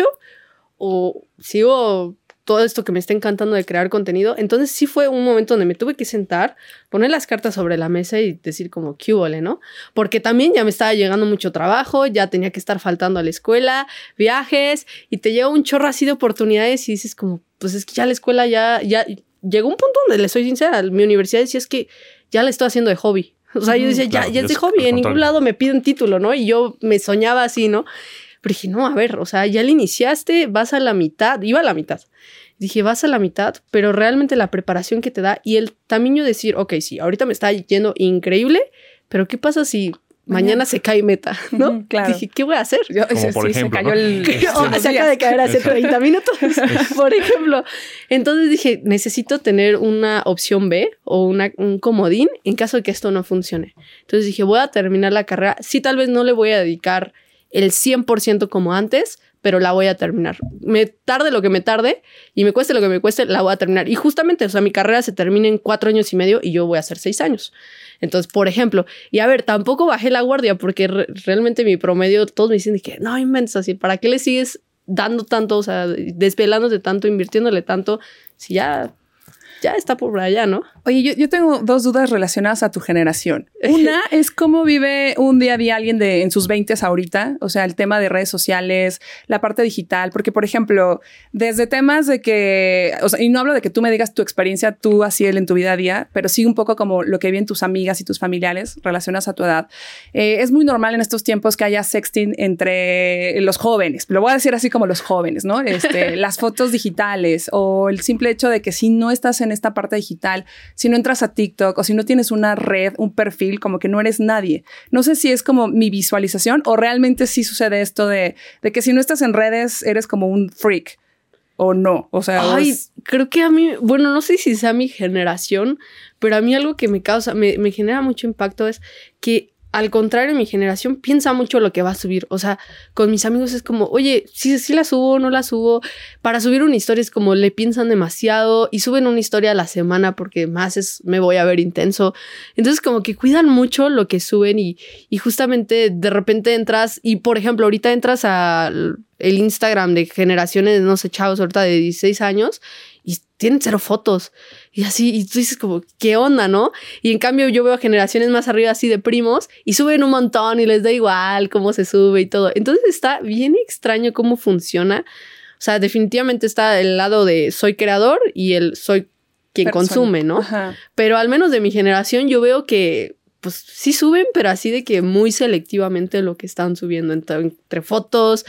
o sigo todo esto que me está encantando de crear contenido. Entonces sí fue un momento donde me tuve que sentar, poner las cartas sobre la mesa y decir como, ¿qué huele, no? Porque también ya me estaba llegando mucho trabajo, ya tenía que estar faltando a la escuela, viajes, y te llega un chorro así de oportunidades y dices como, pues es que ya la escuela ya llegó un punto donde le soy sincera, mi universidad decía es que ya la estoy haciendo de hobby. O sea, yo decía, claro, ya es de hobby, en ningún lado me piden título, ¿no? Y yo me soñaba así, ¿no? Pero dije, no, a ver, o sea, ya le iniciaste, vas a la mitad, iba a la mitad. Dije, vas a la mitad, pero realmente la preparación que te da y el tamaño de decir, ok, sí, ahorita me está yendo increíble, pero ¿qué pasa si mañana se cae meta, ¿no? Claro. Dije, ¿qué voy a hacer? Como por ejemplo, se cayó ¿no? Se acaba de caer hace 30 minutos, por ejemplo. Entonces dije, necesito tener una opción B o un comodín en caso de que esto no funcione. Entonces dije, voy a terminar la carrera. Sí, tal vez no le voy a dedicar el 100% como antes, pero la voy a terminar. Me tarde lo que me tarde y me cueste lo que me cueste, la voy a terminar. Y justamente, o sea, mi carrera se termina en 4 años y medio y yo voy a hacer 6 años. Entonces, por ejemplo, y a ver, tampoco bajé la guardia porque realmente mi promedio, todos me dicen que no inventes así, ¿para qué le sigues dando tanto, o sea, desvelándote tanto, invirtiéndole tanto, si ya está por allá, ¿no? Oye, yo tengo 2 dudas relacionadas a tu generación. Una es cómo vive un día a día alguien en sus 20s ahorita, o sea, el tema de redes sociales, la parte digital, porque, por ejemplo, desde temas de que, o sea, y no hablo de que tú me digas tu experiencia, tú así en tu vida a día, pero sí un poco como lo que viven tus amigas y tus familiares relacionadas a tu edad. Es muy normal en estos tiempos que haya sexting entre los jóvenes, lo voy a decir así como los jóvenes, ¿no? Las fotos digitales o el simple hecho de que si no estás en esta parte digital, si no entras a TikTok o si no tienes una red, un perfil, como que no eres nadie. No sé si es como mi visualización o realmente sí sucede esto de que si no estás en redes eres como un freak o no. O sea, creo que a mí, bueno, no sé si sea mi generación, pero a mí algo que me causa, me genera mucho impacto es que al contrario, mi generación piensa mucho lo que va a subir. O sea, con mis amigos es como, oye, sí la subo o no la subo. Para subir una historia es como le piensan demasiado y suben una historia a la semana porque más me voy a ver intenso. Entonces como que cuidan mucho lo que suben y justamente de repente entras y, por ejemplo, ahorita entras al el Instagram de generaciones, no sé, chavos ahorita de 16 años y tienen 0 fotos. Y así, y tú dices como, ¿qué onda, no? Y en cambio yo veo a generaciones más arriba así de primos y suben un montón y les da igual cómo se sube y todo. Entonces está bien extraño cómo funciona. O sea, definitivamente está el lado de soy creador y el soy quien consume, ¿no? Ajá. Pero al menos de mi generación yo veo que pues sí suben, pero así de que muy selectivamente lo que están subiendo entre fotos.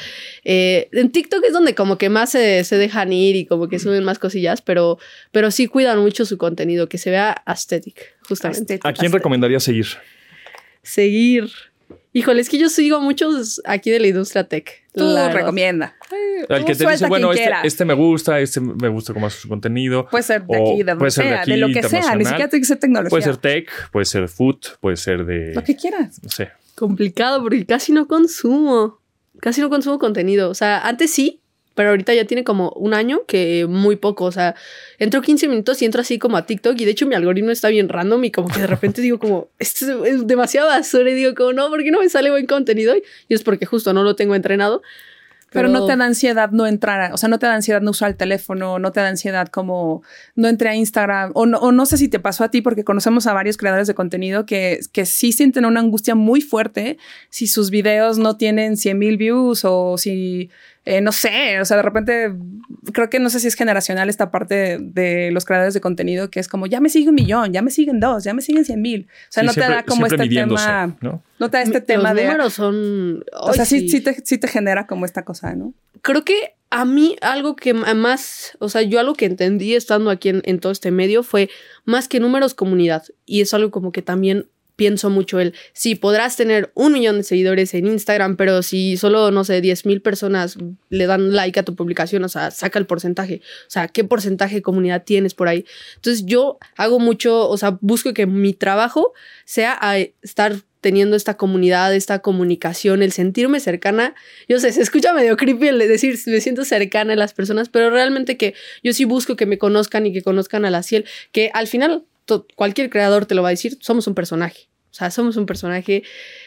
En TikTok es donde como que más se dejan ir y como que suben más cosillas, pero sí cuidan mucho su contenido, que se vea aesthetic, justamente. ¿A quién recomendarías seguir? Seguir. Híjole, es que yo sigo a muchos aquí de la industria tech. Tú recomienda. El que te dice, bueno, este me gusta cómo hace su contenido. Puede ser de aquí, de donde sea, de lo que sea. Ni siquiera tiene que ser tecnología. Puede ser tech, puede ser food, puede ser de... Lo que quieras. No sé. Complicado porque casi no consumo contenido. O sea, antes sí, pero ahorita ya tiene como un año que muy poco. O sea, entro 15 minutos y entro así como a TikTok y de hecho mi algoritmo está bien random y como que de repente digo como, esto es demasiado basura y digo como, no, ¿por qué no me sale buen contenido? Y es porque justo no lo tengo entrenado. Pero no te da ansiedad no entrar, o sea, no te da ansiedad no usar el teléfono, no te da ansiedad como no entré a Instagram, o no sé si te pasó a ti, porque conocemos a varios creadores de contenido que sí sienten una angustia muy fuerte si sus videos no tienen 100,000 views o si, no sé, o sea, de repente creo que no sé si es generacional esta parte de los creadores de contenido que es como, ya me sigue 1,000,000, ya me siguen 2, ya me siguen 100,000. O sea, sí, no te da como este tema, ¿no te da este tema de... Los números son... O sea, sí te genera como esta cosa, ¿no? Creo que a mí algo que más, o sea, yo algo que entendí estando aquí en todo este medio fue más que números, comunidad. Y es algo como que también pienso mucho sí, podrás tener 1,000,000 de seguidores en Instagram, pero si solo, no sé, 10,000 personas le dan like a tu publicación, o sea, saca el porcentaje. O sea, ¿qué porcentaje de comunidad tienes por ahí? Entonces yo hago mucho, o sea, busco que mi trabajo sea a estar teniendo esta comunidad, esta comunicación, el sentirme cercana. Yo sé, se escucha medio creepy el de decir me siento cercana a las personas, pero realmente que yo sí busco que me conozcan y que conozcan a la Ciel, que al final cualquier creador te lo va a decir, somos un personaje. O sea, somos un personaje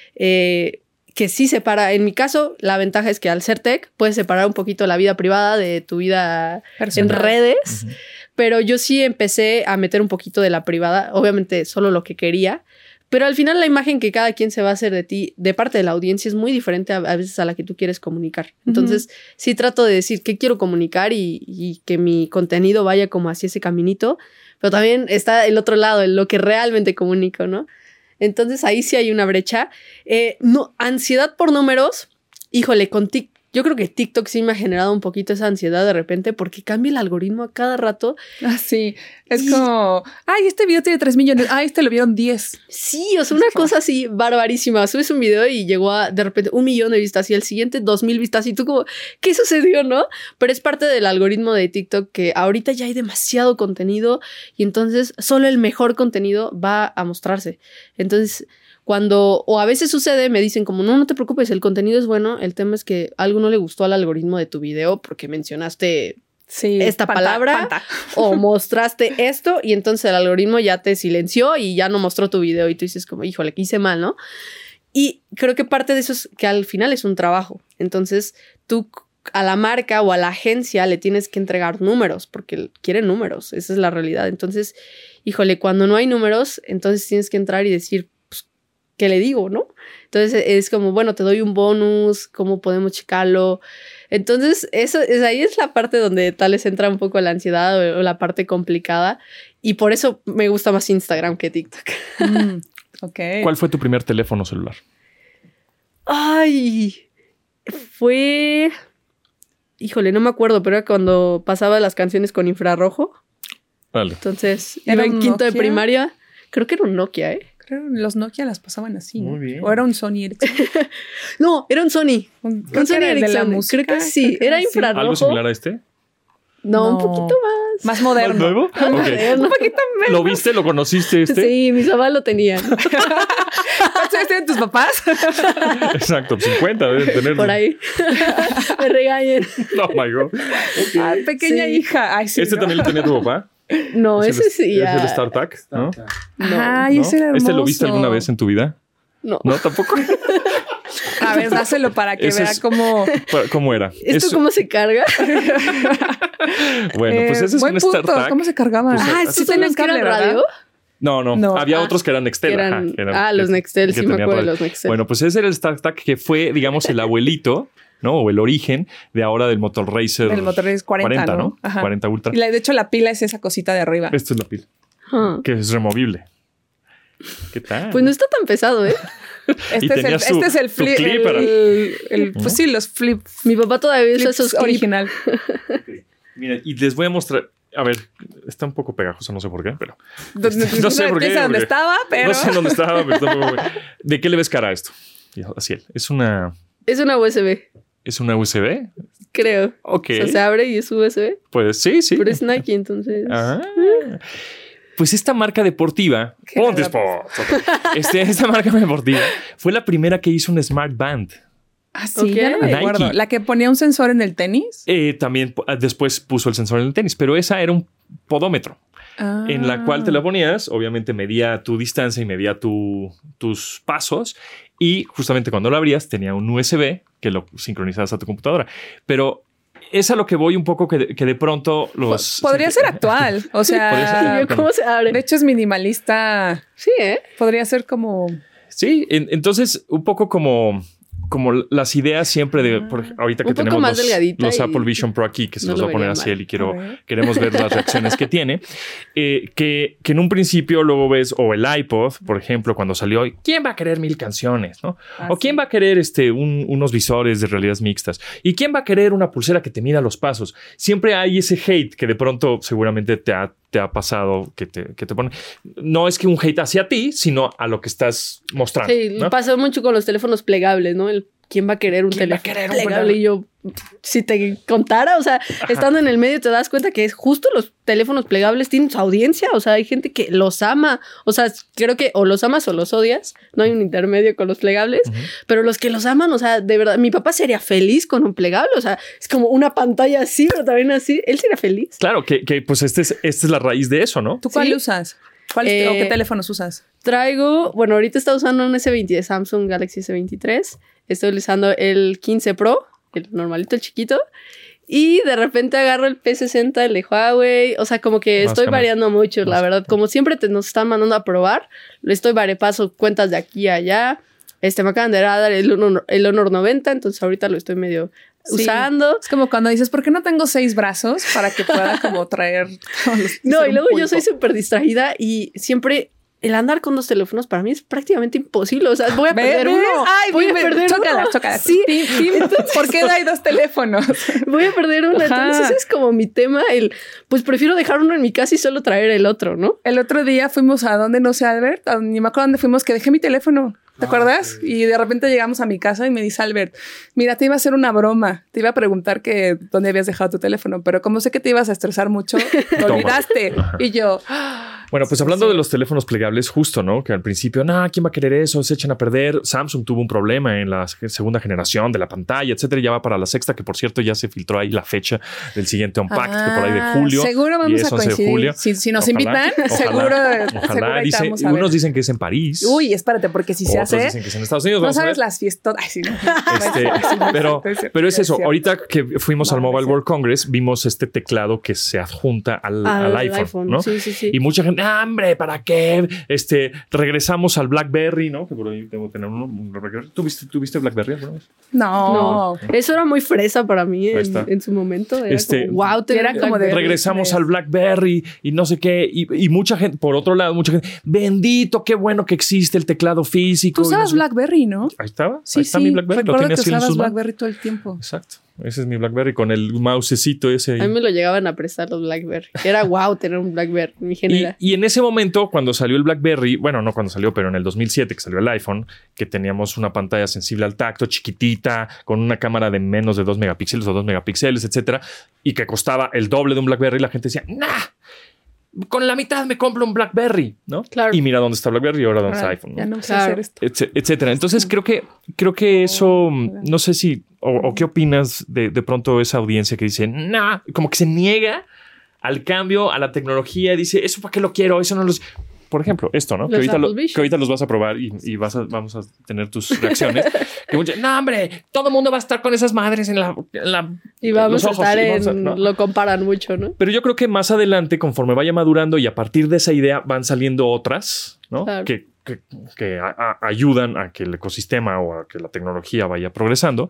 que sí separa. En mi caso, la ventaja es que al ser tech puedes separar un poquito la vida privada de tu vida personal en redes, pero yo sí empecé a meter un poquito de la privada, obviamente solo lo que quería. Pero al final la imagen que cada quien se va a hacer de ti, de parte de la audiencia, es muy diferente a veces a la que tú quieres comunicar. Entonces, sí trato de decir qué quiero comunicar y que mi contenido vaya como hacia ese caminito. Pero también está el otro lado, lo que realmente comunico, ¿no? Entonces, ahí sí hay una brecha. Ansiedad por números. Híjole, yo creo que TikTok sí me ha generado un poquito esa ansiedad de repente porque cambia el algoritmo a cada rato. Ah, sí. Es como, ay, este video tiene 3 millones. Ay, este lo vieron 10. Sí, o sea, una cosa así barbarísima. Subes un video y llegó a, de repente, 1,000,000 de vistas y el siguiente 2,000 vistas. Y tú como, ¿qué sucedió, no? Pero es parte del algoritmo de TikTok que ahorita ya hay demasiado contenido y entonces solo el mejor contenido va a mostrarse. Entonces... o a veces sucede, me dicen como, no te preocupes, el contenido es bueno, el tema es que algo no le gustó al algoritmo de tu video porque mencionaste esta palabra o mostraste esto y entonces el algoritmo ya te silenció y ya no mostró tu video y tú dices como, híjole, que hice mal, ¿no? Y creo que parte de eso es que al final es un trabajo. Entonces tú a la marca o a la agencia le tienes que entregar números porque quieren números, esa es la realidad. Entonces, híjole, cuando no hay números, entonces tienes que entrar y decir, ¿qué le digo, no? Entonces es como, bueno, te doy un bonus, ¿cómo podemos checarlo? Entonces ahí es la parte donde tal vez entra un poco la ansiedad o la parte complicada y por eso me gusta más Instagram que TikTok. Okay. ¿Cuál fue tu primer teléfono celular? Ay, híjole, no me acuerdo, pero era cuando pasaba las canciones con infrarrojo. Vale. Entonces iba en quinto de primaria. Creo que era un Nokia, Los Nokia las pasaban así. Muy bien. O era un Sony Ericsson. No, era un Sony. Un Sony Ericsson. Creo que sí. Era infrarrojo. ¿Algo similar a este? No, un poquito más. Más moderno. ¿Más nuevo? Okay. Un poquito menos. ¿Lo viste? ¿Lo conociste este? Sí, mis papás lo tenían. ¿Cuántos años tienen tus papás? Exacto, 50 deben tener. Por ahí. Me regañen. Oh my God. Okay. Ay, pequeña hija. Ay, sí, ¿Este también lo tenía tu papá? No, ese sí ya. ¿Es el StarTAC? ¿No? Ay, ese era hermoso. ¿Este lo viste alguna vez en tu vida? No. ¿No? ¿Tampoco? A ver, dáselo para que vea cómo era. ¿Esto cómo se carga? Bueno, pues ese es un StarTAC. ¿Cómo se cargaba? Pues, ¿sí tenías que era radio? No. Había otros que eran Nextel. Los Nextel, sí me acuerdo de los Nextel. Bueno, pues ese era el StarTAC que fue, digamos, el abuelito, ¿no? O el origen de ahora del Motor Racer. El Motor Racer 40, ¿no? Ajá. 40 Ultra. Y de hecho la pila es esa cosita de arriba. Esta es la pila. Que es removible. ¿Qué tal? Pues no está tan pesado, Este es el flip. Pues sí, los flip. Mi papá todavía usa esos original. Okay. Mira, y les voy a mostrar. A ver, está un poco pegajoso, no sé por qué, pero... No sé por qué. No sé dónde estaba, pero... No sé dónde estaba, pero está un poco... ¿De qué le ves cara a esto? Yaciel, es una USB. ¿Es una USB? Creo. Ok. O sea, se abre y es USB. Pues sí. Pero es Nike, entonces. Pues esta marca deportiva, Ponte Sport. Esta marca deportiva fue la primera que hizo un Smart Band. Ah, sí, ya no me acuerdo. Nike. ¿La que ponía un sensor en el tenis? También después puso el sensor en el tenis, pero esa era un podómetro. En la cual te la ponías, obviamente medía tu distancia y medía tus pasos, y justamente cuando lo abrías tenía un USB que lo sincronizabas a tu computadora. Pero es a lo que voy un poco, que de pronto los... Podría ser actual, o sea... ¿Cómo se abre? De hecho es minimalista. Sí, ¿eh? Podría ser como... Sí, entonces un poco como las ideas siempre de ahorita que tenemos los Apple Vision Pro aquí, que se los va a poner así él y queremos ver las reacciones que tiene, que en un principio luego ves, o el iPod, por ejemplo, cuando salió, ¿quién va a querer 1000 canciones? ¿No? O ¿quién va a querer unos visores de realidades mixtas? ¿Y quién va a querer una pulsera que te mida los pasos? Siempre hay ese hate que de pronto seguramente te ha pasado, que te pone. No es que un hate hacia ti, sino a lo que estás mostrando. Sí, ¿no? Pasó mucho con los teléfonos plegables, ¿no? ¿Quién va a querer un teléfono plegable? Y yo, si te contara, o sea, estando en el medio te das cuenta que es justo los teléfonos plegables tienen su audiencia. O sea, hay gente que los ama. O sea, creo que o los amas o los odias. No hay un intermedio con los plegables. Pero los que los aman, o sea, de verdad, mi papá sería feliz con un plegable. O sea, es como una pantalla así, pero también así. Él sería feliz. Claro, que pues esta es la raíz de eso, ¿no? ¿Tú cuál usas? ¿O qué teléfonos usas? Traigo, bueno, ahorita está usando un S20 de Samsung Galaxy S23. Estoy utilizando el 15 Pro, el normalito, el chiquito. Y de repente agarro el P60, el de Huawei. O sea, como que estoy variando mucho, la verdad. Como siempre nos están mandando a probar. Paso cuentas de aquí a allá. Me acaban de dar el Honor 90, entonces ahorita lo estoy medio usando. Es como cuando dices, ¿por qué no tengo 6 brazos para que pueda como traer todos los... No, y luego yo soy súper distraída y siempre... El andar con 2 teléfonos para mí es prácticamente imposible. O sea, voy a perder uno. Ay, voy a perder uno. Chócala. Sí. Entonces, ¿por qué no hay 2 teléfonos? Voy a perder uno. Ajá. Entonces es como mi tema. Pues prefiero dejar uno en mi casa y solo traer el otro, ¿no? El otro día fuimos a donde, no sé, Albert, ni me acuerdo dónde fuimos, que dejé mi teléfono. ¿Te acuerdas? Sí. Y de repente llegamos a mi casa y me dice Albert, mira, te iba a hacer una broma. Te iba a preguntar que dónde habías dejado tu teléfono, pero como sé que te ibas a estresar mucho, te olvidaste. Y yo... Bueno, pues hablando de los teléfonos plegables, justo, ¿no? Que al principio, ¿quién va a querer eso? Se echan a perder. Samsung tuvo un problema en la segunda generación de la pantalla, etcétera. Ya va para la sexta, que por cierto ya se filtró ahí la fecha del siguiente Unpacked, que por ahí de julio. Seguro vamos a coincidir. Si nos invitan, seguro. Ojalá. Unos dicen que es en París. Uy, espérate, porque si se hace... Otros dicen que es en Estados Unidos. No sabes las fiestas. Ay, sí, no. Pero es eso. Ahorita que fuimos al Mobile World Congress, vimos este teclado que se adjunta al iPhone, ¿no? Sí. Y mucha gente, hombre, ¿para qué? Regresamos al BlackBerry, ¿no? Que por ahí tengo que tener un BlackBerry. ¿Tuviste BlackBerry alguna vez? No. Eso era muy fresa para mí en su momento. Era como, wow, era como de... Regresamos al BlackBerry y no sé qué. Y mucha gente, por otro lado, bendito, qué bueno que existe el teclado físico. Tú usabas BlackBerry, ¿no? Ahí estaba. Sí, ahí está mi BlackBerry. Recuerdo que usabas BlackBerry todo el tiempo. Exacto. Ese es mi BlackBerry con el mousecito ese ahí. A mí me lo llegaban a prestar los BlackBerry. Era wow tener un BlackBerry, mi genera. Y en ese momento, cuando salió el BlackBerry, bueno, no cuando salió, pero en el 2007 que salió el iPhone, que teníamos una pantalla sensible al tacto, chiquitita, con una cámara de menos de 2 megapíxeles o 2 megapíxeles, etcétera, y que costaba el doble de un BlackBerry, la gente decía, con la mitad me compro un BlackBerry, ¿no? Claro. Y mira dónde está BlackBerry y ahora dónde está iPhone, ¿no? Ya no sé hacer esto. Etcétera. Entonces creo que eso, no sé si, o qué opinas de pronto esa audiencia que dice, como que se niega al cambio, a la tecnología, dice, ¿eso para qué lo quiero? Eso no los... Por ejemplo, esto, ¿no? Que ahorita los vas a probar y vamos a tener tus reacciones. Hombre, todo el mundo va a estar con esas madres en la y vamos a estar lo comparan mucho, ¿no? Pero yo creo que más adelante, conforme vaya madurando y a partir de esa idea van saliendo otras, ¿no? Claro. Que ayudan a que el ecosistema o a que la tecnología vaya progresando.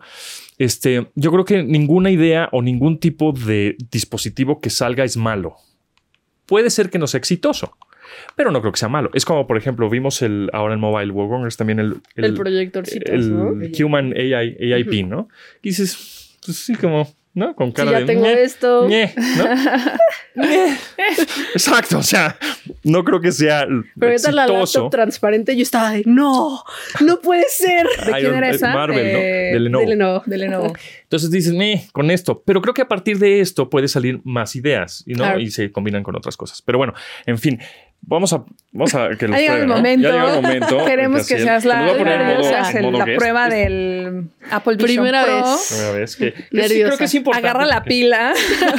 Yo creo que ninguna idea o ningún tipo de dispositivo que salga es malo. Puede ser que no sea exitoso, pero no creo que sea malo. Es como, por ejemplo, vimos ahora en Mobile World Congress también el proyectorcito, el ¿no? Human AI Pin, ¿no? Y dices, pues sí, como ¿no? Con cara ya de... tengo esto. ¿no? Exacto, o sea, no creo que sea Pero exitoso. ahorita la laptop transparente, yo estaba de, no puede ser. ¿De quién era esa? Marvel, ¿no? De Lenovo. De Lenovo. Entonces dicen, con esto. Pero creo que a partir de esto puede salir más ideas, ¿no? Claro. Y se combinan con otras cosas. Pero bueno, en fin, vamos a que los Ha llegado prueben, el ¿no? momento. Ya llegó el momento. Queremos que Graciela. seas Te lo voy a poner en modo la guest. prueba del Apple Vision Primera Pro. vez. Primera vez que Nerviosa. creo que es importante. Agarra la pila,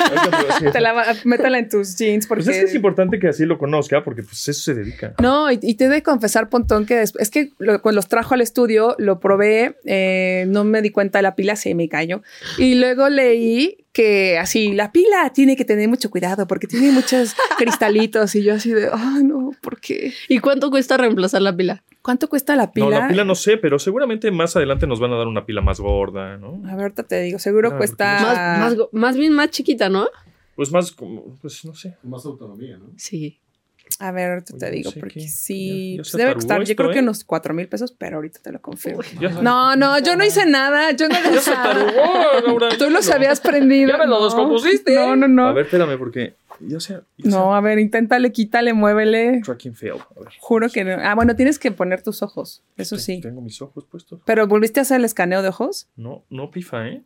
métela en tus jeans porque... Pues es que es importante que así lo conozca porque pues eso se dedica. No, y te he de confesar, Pontón, que es que cuando los trajo al estudio, lo probé, no me di cuenta de la pila, se me cayó. Y luego leí que así, la pila tiene que tener mucho cuidado porque tiene muchos cristalitos. Y yo así de, ay, no, ¿por qué? ¿Y cuánto cuesta reemplazar la pila? ¿Cuánto cuesta la pila? No, la pila no sé, pero seguramente más adelante nos van a dar una pila más gorda, ¿no? A ver, ahorita te digo, seguro Ah, cuesta... Más bien más chiquita, ¿no? Pues más como, pues no sé. Más autonomía, ¿no? Sí. A ver, ahorita te Oye, digo, no sé porque qué. sí, Ya se debe atarugó costar, yo esto, creo que ¿eh? unos 4,000 pesos, pero ahorita te lo confirmo. Ya- No, yo no hice nada, yo no lo Ya se atarugó, Laura. Tú los habías prendido. Ya me lo descompusiste. No. A ver, espérame, porque ya sea. No, a ver, inténtale, quítale, muévele. Tracking fail. A ver. Juro que no. Ah, bueno, tienes que poner tus ojos. Eso sí. Tengo mis ojos puestos. Pero ¿volviste a hacer el escaneo de ojos? No pifa, ¿eh?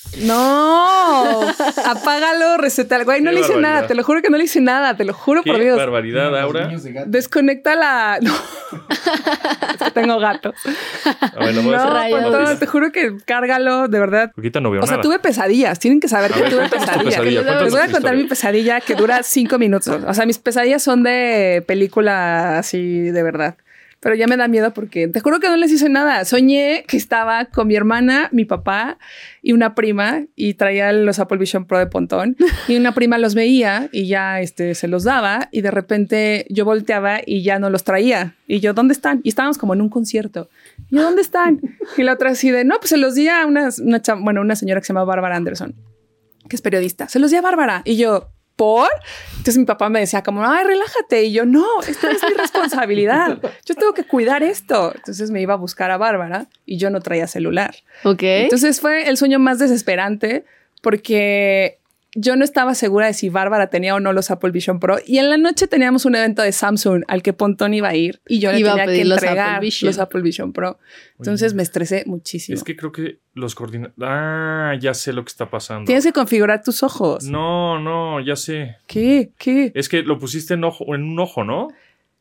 No. Apágalo, receta. Güey, no Qué le hice barbaridad. nada. Te lo juro que no le hice nada. Te lo juro Qué por Dios. barbaridad, Los Laura. niños de gato. Desconecta la. No. Es que tengo gatos. A ver, lo voy a hacer. No, Rayados. con Pontón, noticia. te juro que cárgalo, de verdad. Porque ahorita no veo O sea, nada. tuve pesadillas. Tienen que saber A que ver, tuve cuéntanos tu pesadillas. pesadilla, Les cuéntanos voy a tu contar historia. mi pesadilla que dura 5 minutos. O sea, mis pesadillas son de película así de verdad. Pero ya me da miedo porque te juro que no les hice nada. Soñé que estaba con mi hermana, mi papá y una prima y traía los Apple Vision Pro de Pontón. Y una prima los veía y ya se los daba y de repente yo volteaba y ya no los traía. Y yo, ¿dónde están? Y estábamos como en un concierto. Y yo, ¿dónde están? Y la otra así de, no, pues se los di a una señora que se llama Bárbara Anderson, que es periodista. Se los di a Bárbara. Y yo, ¿por? Entonces mi papá me decía como, ay, relájate. Y yo, no, esta es mi responsabilidad. Yo tengo que cuidar esto. Entonces me iba a buscar a Bárbara y yo no traía celular. Ok. Entonces fue el sueño más desesperante porque yo no estaba segura de si Bárbara tenía o no los Apple Vision Pro. Y en la noche teníamos un evento de Samsung al que Pontón iba a ir y yo le Iba a tenía que pedir los entregar Apple Vision. los Apple Vision Pro. Entonces me estresé muchísimo. Es que creo que los coordina. Ah, ya sé lo que está pasando. Tienes que configurar tus ojos. No, ya sé. ¿Qué? Es que lo pusiste en un ojo, ¿no?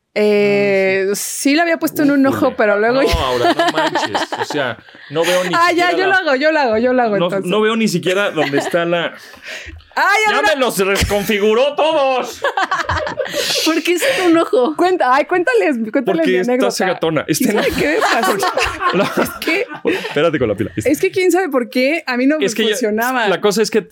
Sí lo había puesto en un ojo, pero luego... No, ahora no manches. O sea, no veo ni Ah, siquiera. ya, yo lo hago No, entonces. no veo ni siquiera dónde está la. ¡Ay, ¡Ya ahora! me los desconfiguró todos! ¿Por qué es un ojo? Cuéntales Porque mi está anécdota. cegatona. ¿Quién sabe qué me pasó? Es que... Espérate con la pila. Es que quién sabe por qué a mí no me Es que ya- funcionaba. la cosa es que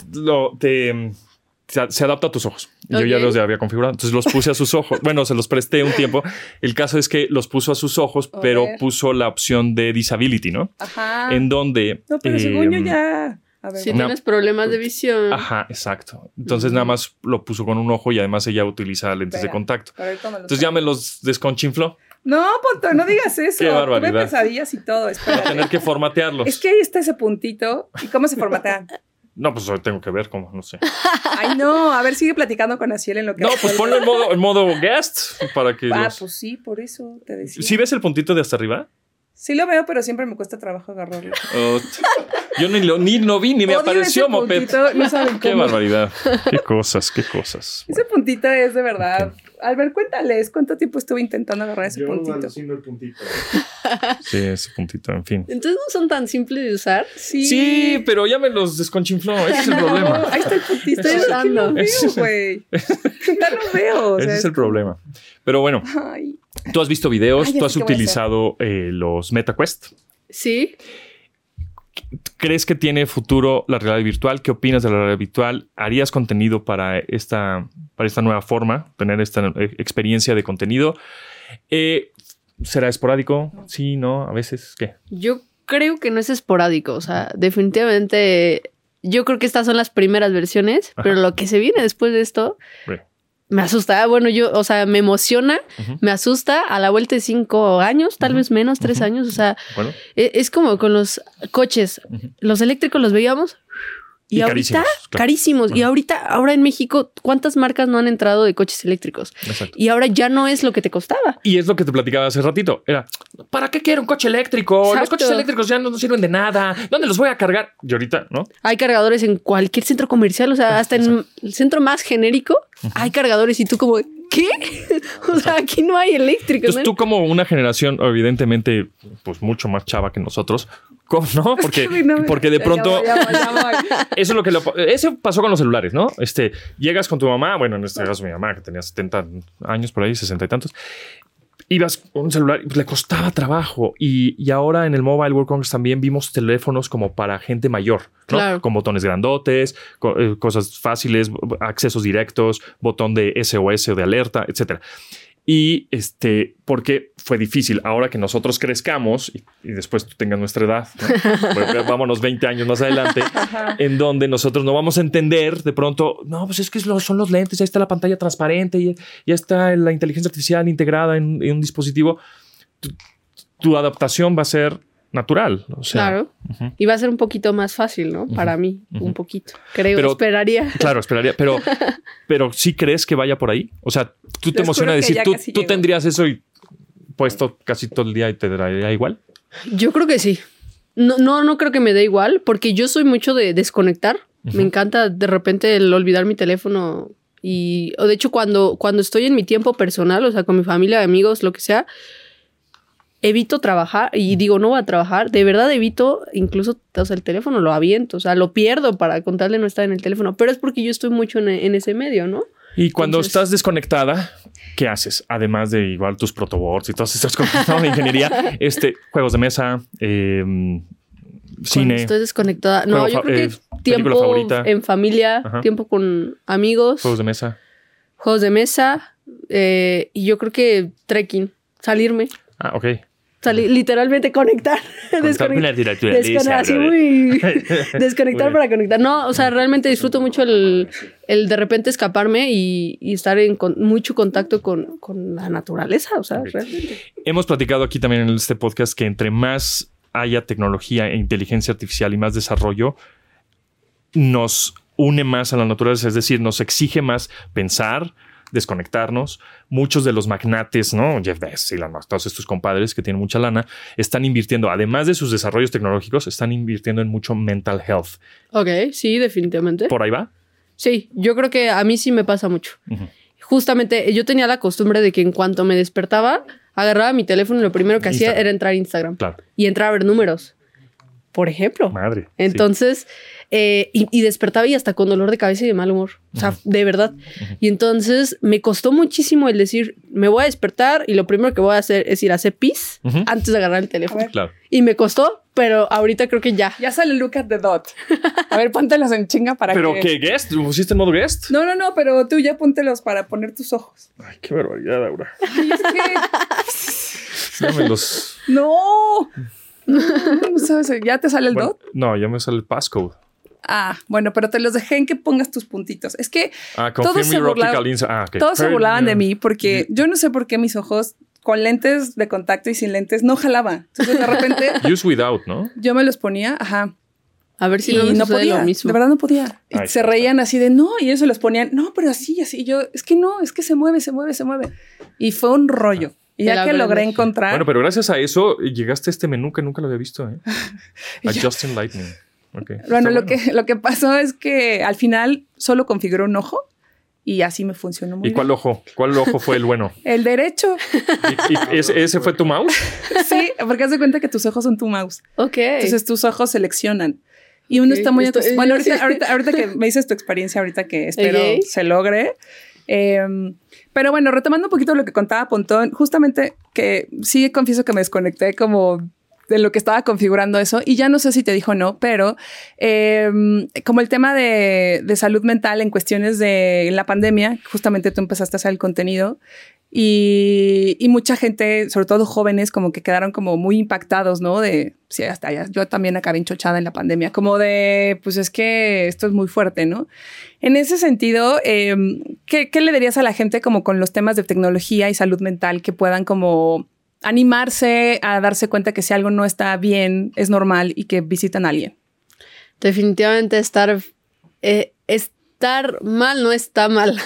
se adapta a tus ojos. Yo ya Ok. los había configurado. Entonces los puse a sus ojos. Bueno, se los presté un tiempo. El caso es que los puso a sus ojos, A pero ver. puso la opción de disability, ¿no? Ajá. En donde... No, pero según yo ya... A ver, Si No. tienes problemas de visión. Ajá, exacto. Entonces nada más lo puso con un ojo y además ella utiliza lentes de Espera. contacto. pero ahorita me lo Entonces ya me los desconchinfló. No, Ponto, no digas eso. Qué barbaridad. Tuve pesadillas y todo. Voy a Espérate. tener que formatearlos. Es que ahí está ese puntito. ¿Y cómo se formatea? No, pues hoy tengo que ver cómo, no sé. Ay, no. A ver, sigue platicando con Asiel en lo que... No, pues ponlo en modo guest para que Ah, los... pues sí, por eso te decía. ¿Sí ves el puntito de hasta arriba? Sí lo veo, pero siempre me cuesta trabajo agarrarlo. Oh, yo ni lo vi, ni me Odio apareció, ese Moped. puntito, no saben Qué cómo. barbaridad. Qué cosas, qué cosas. Ese puntito es de verdad. Albert, cuéntales cuánto tiempo estuve intentando agarrar ese puntito. alucino el puntito. Sí, ese puntito, en fin. Entonces no son tan simples de usar. Sí, pero ya me los desconchinfló. Ese es el No, problema. ahí está el puntito. Estoy Es que usando. no veo, güey. Ya no veo. O sea, Ese es el problema. Pero bueno, Ay, tú has visto videos, Ay, ya tú sé has qué voy a utilizado los MetaQuest. Sí. ¿Crees que tiene futuro la realidad virtual? ¿Qué opinas de la realidad virtual? ¿Harías contenido para esta nueva forma? ¿Tener esta experiencia de contenido? ¿Será esporádico? Sí, no, a veces, ¿qué? Yo creo que no es esporádico. O sea, definitivamente yo creo que estas son las primeras versiones, Ajá. pero lo que se viene después de esto Bueno, me asusta. Bueno, o sea, me emociona, Ujú. me asusta a la vuelta de 5 años, tal vez menos, 3 años. O sea, bueno. es como con los coches. Ujú. Los eléctricos los veíamos Y ahorita, carísimos. Ajá. Y ahora en México, ¿cuántas marcas no han entrado de coches eléctricos? Exacto. Y ahora ya no es lo que te costaba. Y es lo que te platicaba hace ratito. Era, ¿para qué quiero un coche eléctrico? Exacto. Los coches eléctricos ya no sirven de nada. ¿Dónde los voy a cargar? Y ahorita, ¿no? Hay cargadores en cualquier centro comercial, o sea, hasta en el centro más genérico hay cargadores y tú como, ¿qué? O sea, aquí no hay eléctricos. Entonces tú como una generación evidentemente pues mucho más chava que nosotros, ¿cómo no? Porque de pronto eso es lo que eso pasó con los celulares, ¿no? Llegas con tu mamá, bueno, en este caso mi mamá que tenía 70 años por ahí, 60 y tantos. Ibas con un celular, pues le costaba trabajo. Y ahora en el Mobile World Congress también vimos teléfonos como para gente mayor, ¿no? Claro. Con botones grandotes, cosas fáciles, accesos directos, botón de SOS o de alerta, etcétera. Y porque fue difícil. Ahora que nosotros crezcamos y después tú tengas nuestra edad, ¿no? Pues vámonos 20 años más adelante, en donde nosotros no vamos a entender de pronto, no, pues es que son los lentes, ahí está la pantalla transparente, y ya está la inteligencia artificial integrada en un dispositivo. Tu adaptación va a ser natural. O sea, claro. Y va a ser un poquito más fácil, ¿no? Para mí, un poquito. Creo, esperaría. Claro, esperaría. Pero ¿sí crees que vaya por ahí? O sea, tú te emociona decir, tú tendrías eso y puesto casi todo el día y te daría igual. Yo creo que sí. No creo que me dé igual, porque yo soy mucho de desconectar. Me encanta de repente el olvidar mi teléfono. O de hecho, cuando estoy en mi tiempo personal, o sea, con mi familia, amigos, lo que sea, evito trabajar y digo, no voy a trabajar. De verdad evito, incluso, o sea, el teléfono lo aviento, o sea, lo pierdo para contarle no estar en el teléfono. Pero es porque yo estoy mucho en ese medio, ¿no? Y cuando estás desconectada, ¿qué haces? Además de igual tus protoboards y todas estas cosas, ¿no? De ingeniería, juegos de mesa, cine. Cuando estoy desconectada. No, yo creo que tiempo favorita. En familia, tiempo con amigos. Juegos de mesa. Juegos de mesa. Y yo creo que trekking, salirme. Ah, ok. Literalmente conectar. Desconectar para conectar. No, o sea, realmente disfruto mucho el de repente escaparme y estar en mucho contacto con la naturaleza. O sea, realmente. Hemos platicado aquí también en este podcast que entre más haya tecnología e inteligencia artificial y más desarrollo, nos une más a la naturaleza. Es decir, nos exige más pensar, desconectarnos. Muchos de los magnates, ¿no? Jeff Bezos, Elon Musk, todos estos compadres que tienen mucha lana, están invirtiendo, además de sus desarrollos tecnológicos, están invirtiendo en mucho mental health. Ok, sí, definitivamente. ¿Por ahí va? Sí, yo creo que a mí sí me pasa mucho. Justamente, yo tenía la costumbre de que en cuanto me despertaba, agarraba mi teléfono y lo primero que hacía era entrar a Instagram. Claro. Y entrar a ver números, por ejemplo. Madre. Entonces, y despertaba y hasta con dolor de cabeza y de mal humor. O sea, de verdad. Y entonces me costó muchísimo el decir, me voy a despertar y lo primero que voy a hacer es ir a hacer pis antes de agarrar el teléfono. Claro. Y me costó, pero ahorita creo que ya. Ya sale Look at the Dot. A ver, póntelos en chinga para ¿Pero qué? ¿Guest? ¿Pusiste en modo guest? No, pero tú ya póntelos para poner tus ojos. Ay, qué barbaridad, Aura. Ay, es que... Dámelos. No sabes, ¿ya te sale el dot? No, ya me sale el passcode. Ah, bueno, pero te los dejé en que pongas tus puntitos. Es que todos se burlaban de mí porque yo no sé por qué mis ojos con lentes de contacto y sin lentes no jalaban. Entonces de repente... Use without, ¿no? Yo me los ponía, a ver si no podía, lo mismo. De verdad no podía. Y se reían así de no, y ellos se los ponían, no, pero así. Y yo, es que no, es que se mueve. Y fue un rollo. Y ya que logré encontrar... Bueno, pero gracias a eso llegaste a este menú que nunca lo había visto, ¿eh? A Justin Lightning. Okay. Bueno, lo que pasó es que al final solo configuró un ojo y así me funcionó muy bien. ¿Y cuál ojo? ¿Cuál ojo fue el bueno? El derecho. ¿Y ese fue tu mouse? Sí, porque haz de cuenta que tus ojos son tu mouse. Ok. Entonces tus ojos seleccionan. Y uno está muy... Bueno, ahorita que me dices tu experiencia, ahorita que espero se logre. Pero bueno, retomando un poquito lo que contaba Pontón, justamente que sí confieso que me desconecté como de lo que estaba configurando eso y ya no sé si te dijo no, pero como el tema de salud mental en cuestiones de la pandemia, justamente tú empezaste a hacer el contenido y mucha gente, sobre todo jóvenes, como que quedaron como muy impactados, ¿no? Sí, hasta ya, yo también acabé enchochada en la pandemia, como de, pues es que esto es muy fuerte, ¿no? En ese sentido, ¿qué le dirías a la gente como con los temas de tecnología y salud mental que puedan como animarse a darse cuenta que si algo no está bien, es normal y que visitan a alguien? Definitivamente estar estar mal no está mal.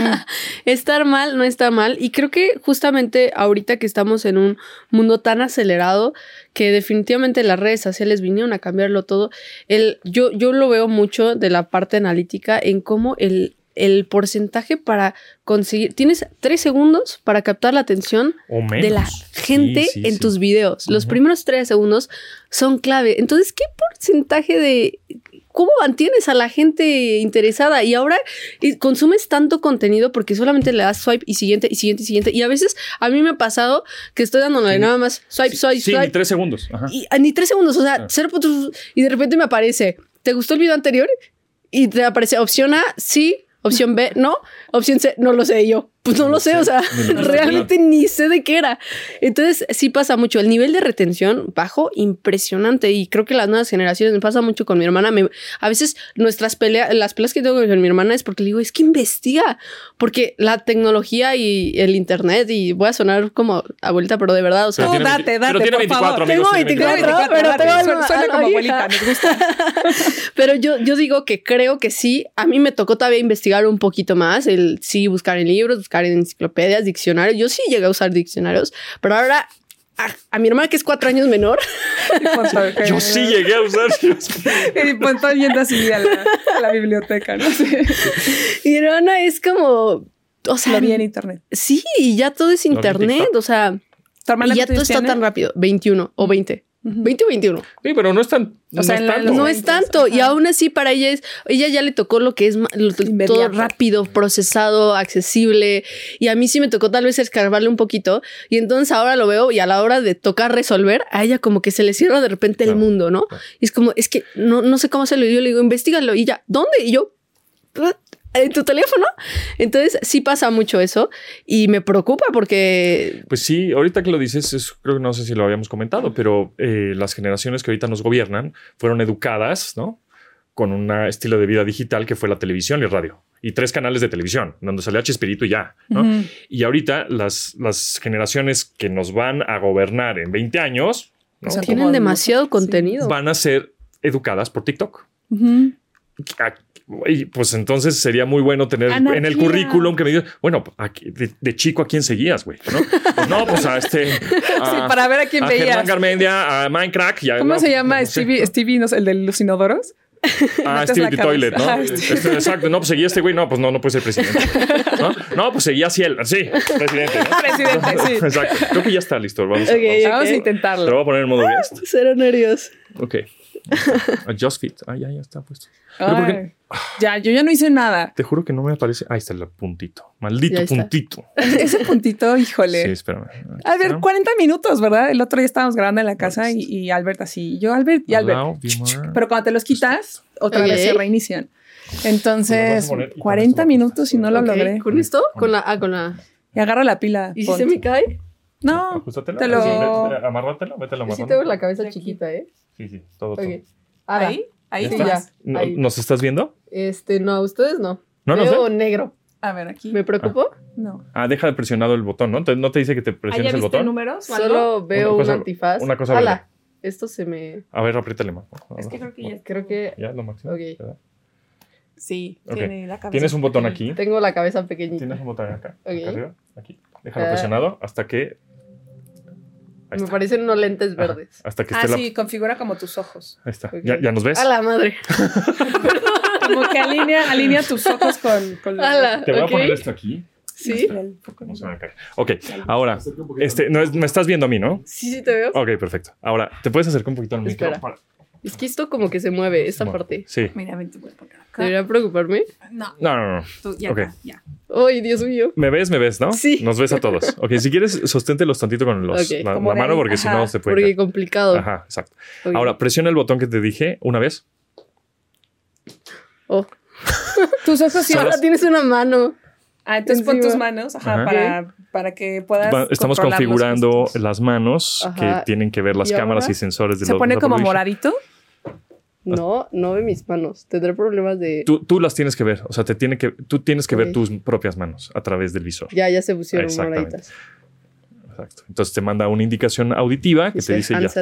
Estar mal no está mal. Y creo que justamente ahorita que estamos en un mundo tan acelerado que definitivamente las redes sociales vinieron a cambiarlo todo, yo lo veo mucho de la parte analítica en cómo el porcentaje para conseguir... Tienes 3 segundos para captar la atención de la gente en tus videos. Los primeros 3 segundos son clave. Entonces, ¿qué porcentaje de... ¿Cómo mantienes a la gente interesada? Y ahora consumes tanto contenido porque solamente le das swipe y siguiente, y siguiente, y siguiente. Y a veces a mí me ha pasado que estoy dándole nada más swipe. Sí, ni 3 segundos. Ajá. Y ni 3 segundos, o sea, 0. Y de repente me aparece, ¿te gustó el video anterior? Y te aparece opción A, sí. Opción B, no. Opción C, no lo sé yo. Pues no lo sé, o sea, realmente ni sé de qué era. Entonces, sí pasa mucho. El nivel de retención bajo, impresionante. Y creo que las nuevas generaciones, me pasa mucho con mi hermana. A veces las peleas que tengo con mi hermana es porque le digo, es que investiga. Porque la tecnología y el internet, y voy a sonar como abuelita, pero de verdad, o sea... No, date, pero tiene 24, amigos. Tengo 24, pero suena como abuelita, me gusta. Pero yo digo que creo que sí. A mí me tocó todavía investigar un poquito más. Buscar en libros, buscar en enciclopedias, diccionarios. Yo sí llegué a usar diccionarios, pero ahora a mi hermana, que es 4 años menor. Yo sí llegué a usar. Y Pontón yendo así a la biblioteca, no sé. Mi hermana es como... O sea, lo vi en internet. Sí, ya todo es internet. O sea, y ya todo está tan rápido. 21 o 20. 20 o 21. Sí, pero no es tan... O sea, no es tanto. Y aún así para ella ya le tocó lo que es todo rápido, procesado, accesible. Y a mí sí me tocó tal vez escarbarle un poquito. Y entonces ahora lo veo y a la hora de tocar resolver, a ella como que se le cierra de repente el mundo, ¿no? Y es como, es que no sé cómo hacerlo. Y yo le digo, investígalo. Y ella, ¿dónde? Y yo... ¿en tu teléfono? Entonces sí pasa mucho eso y me preocupa porque... Pues sí, ahorita que lo dices, creo que no sé si lo habíamos comentado, pero las generaciones que ahorita nos gobiernan fueron educadas, ¿no? Con un estilo de vida digital que fue la televisión y el radio. Y 3 canales de televisión, donde salía Chespirito y ya, ¿no? Y ahorita las generaciones que nos van a gobernar en 20 años... ¿no? O sea, tienen demasiado contenido. Van a ser educadas por TikTok. Y pues entonces sería muy bueno tener en el currículum que me digas, bueno, de chico, ¿a quién seguías, güey? ¿No? Pues a sí, para ver a quién veías. Germán Garmendia, a Minecraft. ¿Cómo se llama? Stevie, no sé, el de los inodoros. Stevie the Toilet, ¿no? Exacto. No, pues seguía este güey. No, pues no puede ser presidente. No, pues seguía así él. Sí, presidente. ¿No? Presidente, sí. Exacto. Creo que ya está listo. Vamos a intentarlo. Te lo voy a poner en modo guest. Cero nervios. Ok. Adjust fit. Ya está puesto. Yo ya no hice nada. Te juro que no me aparece. Ahí está el puntito. Maldito puntito. Ese puntito, híjole. Sí, espérame. A ver, 40 minutos, ¿verdad? El otro día estábamos grabando en la casa y Albert así. Yo, Albert y Albert. Pero cuando te los quitas, otra vez se reinician. Entonces, 40 minutos y no lo logré. ¿Con esto? Con la... Y agarra la pila. ¿Y si se me cae? No. Ajústatelo. Te lo... Amárratelo. Mételo amarrado. Sí tengo la cabeza chiquita, ¿eh? Sí. Todo. Ahí sí, ya. ¿Nos estás viendo? No, ustedes no. No, veo negro. A ver, aquí. ¿Me preocupó? No. Deja de presionado el botón, ¿no? ¿No te dice que te presiones el botón? Números? Solo veo un antifaz. Una cosa verde. Esto se me... A ver, apriétale más. Es que creo que... Ya, lo máximo. Ok. Sí, tiene la cabeza. Tienes un botón aquí. Tengo la cabeza pequeñita. Tienes un botón acá. Okay. Acá arriba. Aquí. Déjalo presionado hasta que... Me parecen unos lentes verdes. Hasta que esté configura como tus ojos. Ahí está. Okay. ¿Ya nos ves? A la madre. Como que alinea tus ojos con los... Te voy a poner esto aquí. Sí. No se me va a caer. Ok, ahora, me estás viendo a mí, ¿no? Sí, te veo. Ok, perfecto. Ahora, ¿te puedes acercar un poquito al micro? Es que esto como que se mueve, esta parte. Sí. Mira, ven, te voy a poner acá. ¿Debería preocuparme? No. Tú, ya, okay. Ya. Ay, Dios mío. ¿Me ves, no? Sí. Nos ves a todos. Ok, si quieres, sosténtelos tantito con la mano porque si no se puede Porque caer. complicado. Ajá, exacto. Okay. Ahora, presiona el botón que te dije una vez. Tus ojos sí. Ahora tienes una mano. Entonces pon tus manos para que puedas. Estamos configurando las manos que tienen que ver las cámaras y sensores de ¿Se pone como moradito? No ve mis manos. Tendré problemas de... Tú las tienes que ver. O sea, tú tienes que ver tus propias manos a través del visor. Ya se pusieron moraditas. Exacto. Entonces te manda una indicación auditiva que te dice ya.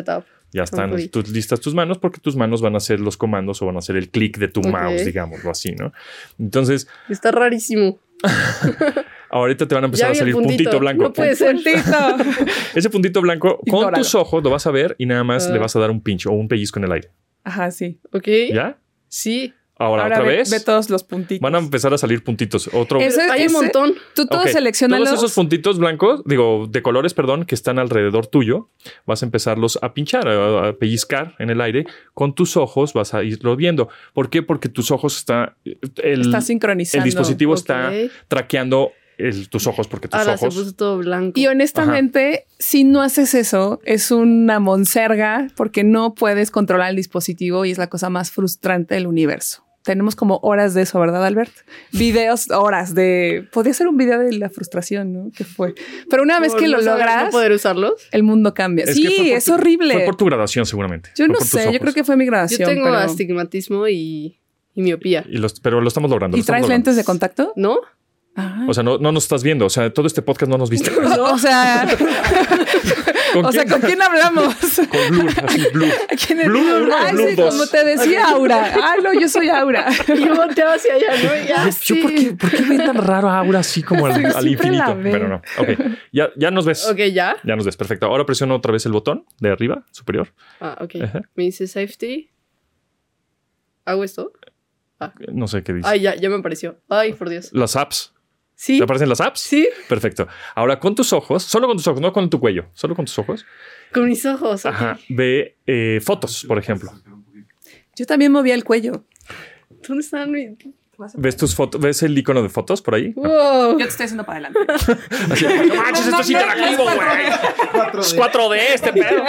Ya están, Ok. tú listas tus manos porque tus manos van a hacer los comandos o van a hacer el clic de tu Ok. mouse, digámoslo así, ¿no? Entonces, Está rarísimo. ahorita te van a empezar Ya a vi el salir puntito. puntito blanco. No puede ser. Ese puntito blanco, con Ignóralo. tus ojos lo vas a ver y nada más Ah. le vas a dar un pincho o un pellizco en el aire. Ajá, sí. Ok. ¿Ya? Sí. Ahora otra ve, vez. ve todos los puntitos. Van a empezar a salir puntitos. Otro. Hay un montón. Tú todos Ok, seleccionalos. Todos esos puntitos blancos, de colores, perdón, que están alrededor tuyo, vas a empezarlos a pinchar, a pellizcar en el aire. Con tus ojos vas a irlo viendo. ¿Por qué? Porque tus ojos Está sincronizando. el dispositivo Ok. está traqueando tus ojos, porque tus Ahora se ojos. puso todo blanco. Y honestamente, si no haces eso, es una monserga porque no puedes controlar el dispositivo y es la cosa más frustrante del universo. Tenemos como horas de eso, ¿verdad, Albert? Videos, horas de... Podría ser un video de la frustración, ¿no? Que fue. Pero una vez Por que lo no saber logras, no poder usarlos. el mundo cambia. Es que Sí, fue por es tu- horrible. Fue por tu graduación, seguramente. Yo Fue no por tus sé, yo ojos. creo que fue mi graduación. Yo tengo pero- astigmatismo y miopía. Pero lo estamos logrando. ¿Y lo estamos traes logrando. lentes de contacto? ¿No? Ah. O sea, no nos estás viendo. O sea, todo este podcast no nos viste. O sea, ¿Con quién? ¿con quién hablamos? Con Blur, así, Blur. ¿Quién es? Blur uno, Ay, Blur sí, dos. como te decía Aura. Ay, no, yo soy Aura. Y yo volteaba hacia allá, ¿no? Y ya, Yo, ¿por qué ven tan raro a Aura así como al siempre infinito? la ven. Pero no. Ok. Ya nos ves. Ok, ya. Ya nos ves. Perfecto. Ahora presiona otra vez el botón de arriba, superior. Ah, ok. Ajá. Me dice safety. ¿Hago esto? No sé qué dice. Ay, ya me apareció. Ay, por Dios. Las apps. Sí. ¿Te aparecen las apps? Sí. Perfecto. Ahora con tus ojos, solo con tus ojos, no con tu cuello, solo con tus ojos. Con mis ojos. ok. Ajá. Ve fotos, por ejemplo. Yo también movía el cuello. ¿Dónde están mis...? ¿Ves tus fotos? ¿Ves el icono de fotos por ahí? Wow. Yo te estoy haciendo para adelante. Así, no manches, esto es interactivo, güey. Es 4D este pedo.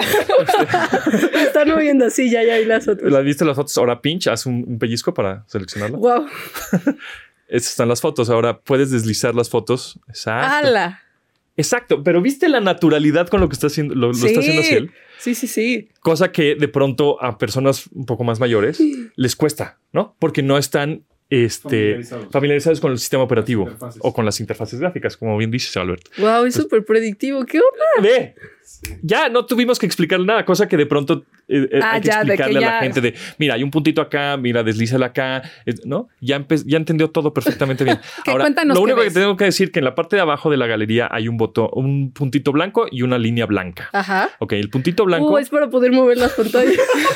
Están moviendo así, ya vi las otras. ¿Las viste las fotos? Ahora pinch, haz un pellizco para seleccionarla. Wow. Estas están las fotos. Ahora puedes deslizar las fotos. Exacto. ¡Hala! Exacto. Pero viste la naturalidad con lo que está haciendo, lo está haciendo hacia él. Sí. Cosa que de pronto a personas un poco más mayores les cuesta, ¿no? Porque no están familiarizados con el sistema operativo interfaces. o con las interfaces gráficas, como bien dices, Albert. Wow, es súper predictivo. ¿Qué onda? Ve, ya no tuvimos que explicarle nada, cosa que de pronto hay que ya, de que explicarle a la ya- gente de, mira, hay un puntito acá, mira, deslízala acá, ¿no? Ya entendió todo perfectamente bien. ¿Qué? Ahora, Cuéntanos lo qué único que ves. tengo que decir que en la parte de abajo de la galería hay un botón, un puntito blanco y una línea blanca. Ajá. Ok, el puntito blanco. Es para poder mover las pantallas.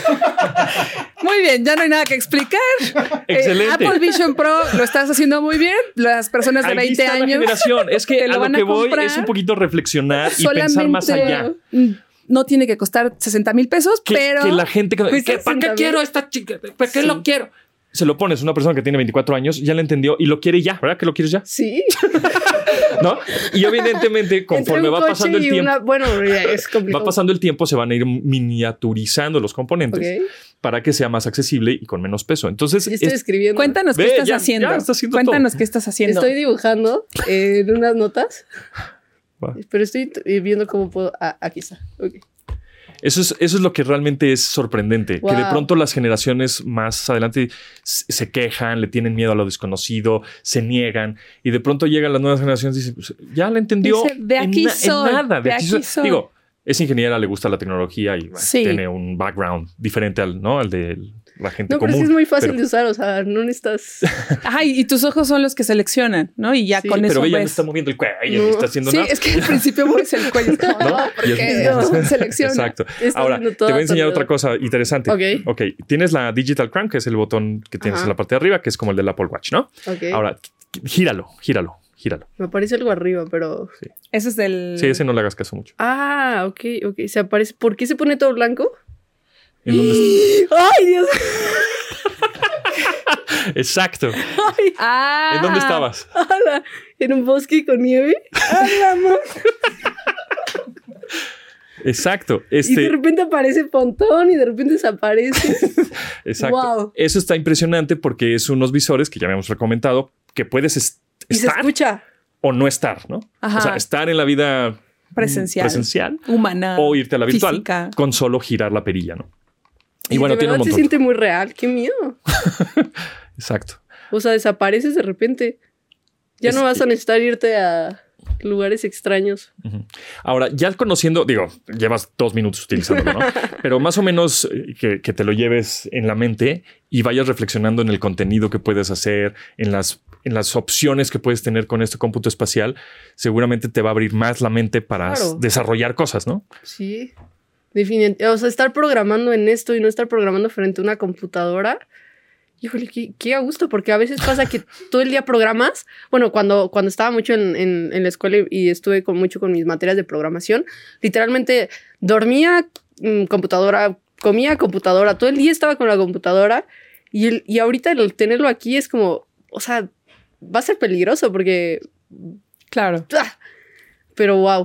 Muy bien, ya no hay nada que explicar. Excelente. Apple Vision Pro lo estás haciendo muy bien. Las personas de Ahí 20 está la años generación. Es que te a lo lo van a que voy comprar. es un poquito reflexionar y pensar más allá. No tiene que costar 60,000 pesos, pero Que la gente que, Pues ¿para qué 60,000. quiero esta chica? ¿Para qué lo quiero? Se lo pones a una persona que tiene 24 años, ya lo entendió y lo quiere ya, ¿verdad? Que lo quieres ya, Sí. ¿no? Y evidentemente, Entre conforme un va coche pasando el y tiempo, Bueno, ya es complicado. va pasando el tiempo, se van a ir miniaturizando los componentes Ok. para que sea más accesible y con menos peso. Entonces, Ya estoy escribiendo. cuéntanos Ve, qué estás ya haciendo. está haciendo Cuéntanos todo. qué estás haciendo. Estoy dibujando en unas notas. Va. Pero estoy viendo cómo puedo... aquí está. Ok. eso es lo que realmente es sorprendente, que de Wow. pronto las generaciones más adelante se quejan, le tienen miedo a lo desconocido, se niegan y de pronto llegan las nuevas generaciones y dicen, pues, ya la entendió. Dice, de aquí soy, en nada, de aquí soy. Digo, es ingeniera, le gusta la tecnología y bueno, Sí. tiene un background diferente al de la gente No, pero común. sí es muy fácil pero, de usar. O sea, no necesitas... Ajá, y tus ojos son los que seleccionan, ¿no? Y ya Sí, con pero eso ella le ves. está moviendo el cuello, No. ni está haciendo Sí, nada. es que al principio mueves el cuello. Es como, ¿No? no, Y porque es- no, selecciona. Exacto. Está Ahora, haciendo te todo voy a enseñar alrededor. otra cosa interesante. Ok. Tienes la Digital Crown, que es el botón que tienes Ajá. en la parte de arriba, que es como el del Apple Watch, ¿no? Ok. Ahora, gíralo. Me aparece algo arriba, pero... Ese es del... Sí, ese no le hagas caso mucho. Ah, ok. Se aparece... ¿Por qué se pone todo blanco? ¿En dónde está? ¡Ay, Dios! Exacto. Ah. ¿En dónde estabas? ¡Hala! ¿En un bosque con nieve? ¡Hala, no! Exacto. Y de repente aparece Pontón y de repente desaparece. Exacto. Wow. Eso está impresionante porque es unos visores que ya habíamos recomendado que puedes Y se estar escucha. o no estar, ¿no? Ajá. O sea, estar en la vida Presencial. Humana. o irte a la virtual física. con solo girar la perilla, ¿no? Y Y bueno, de tiene un verdad se montón. siente muy real. ¡Qué miedo! Exacto. O sea, desapareces de repente. Ya Es- no vas a necesitar irte a lugares extraños. Ahora, ya conociendo, digo, llevas 2 minutos utilizándolo, ¿no? Pero más o menos que te lo lleves en la mente y vayas reflexionando en el contenido que puedes hacer, en las opciones que puedes tener con este cómputo espacial, seguramente te va a abrir más la mente para desarrollar cosas, ¿no? Sí, definitivamente. O sea, estar programando en esto y no estar programando frente a una computadora. Híjole, qué a gusto, porque a veces pasa que todo el día programas. Bueno, cuando estaba mucho en la escuela y estuve mucho con mis materias de programación, literalmente dormía computadora, comía computadora, todo el día estaba con la computadora y ahorita el tenerlo aquí es como, o sea, va a ser peligroso porque... Claro. Pero wow.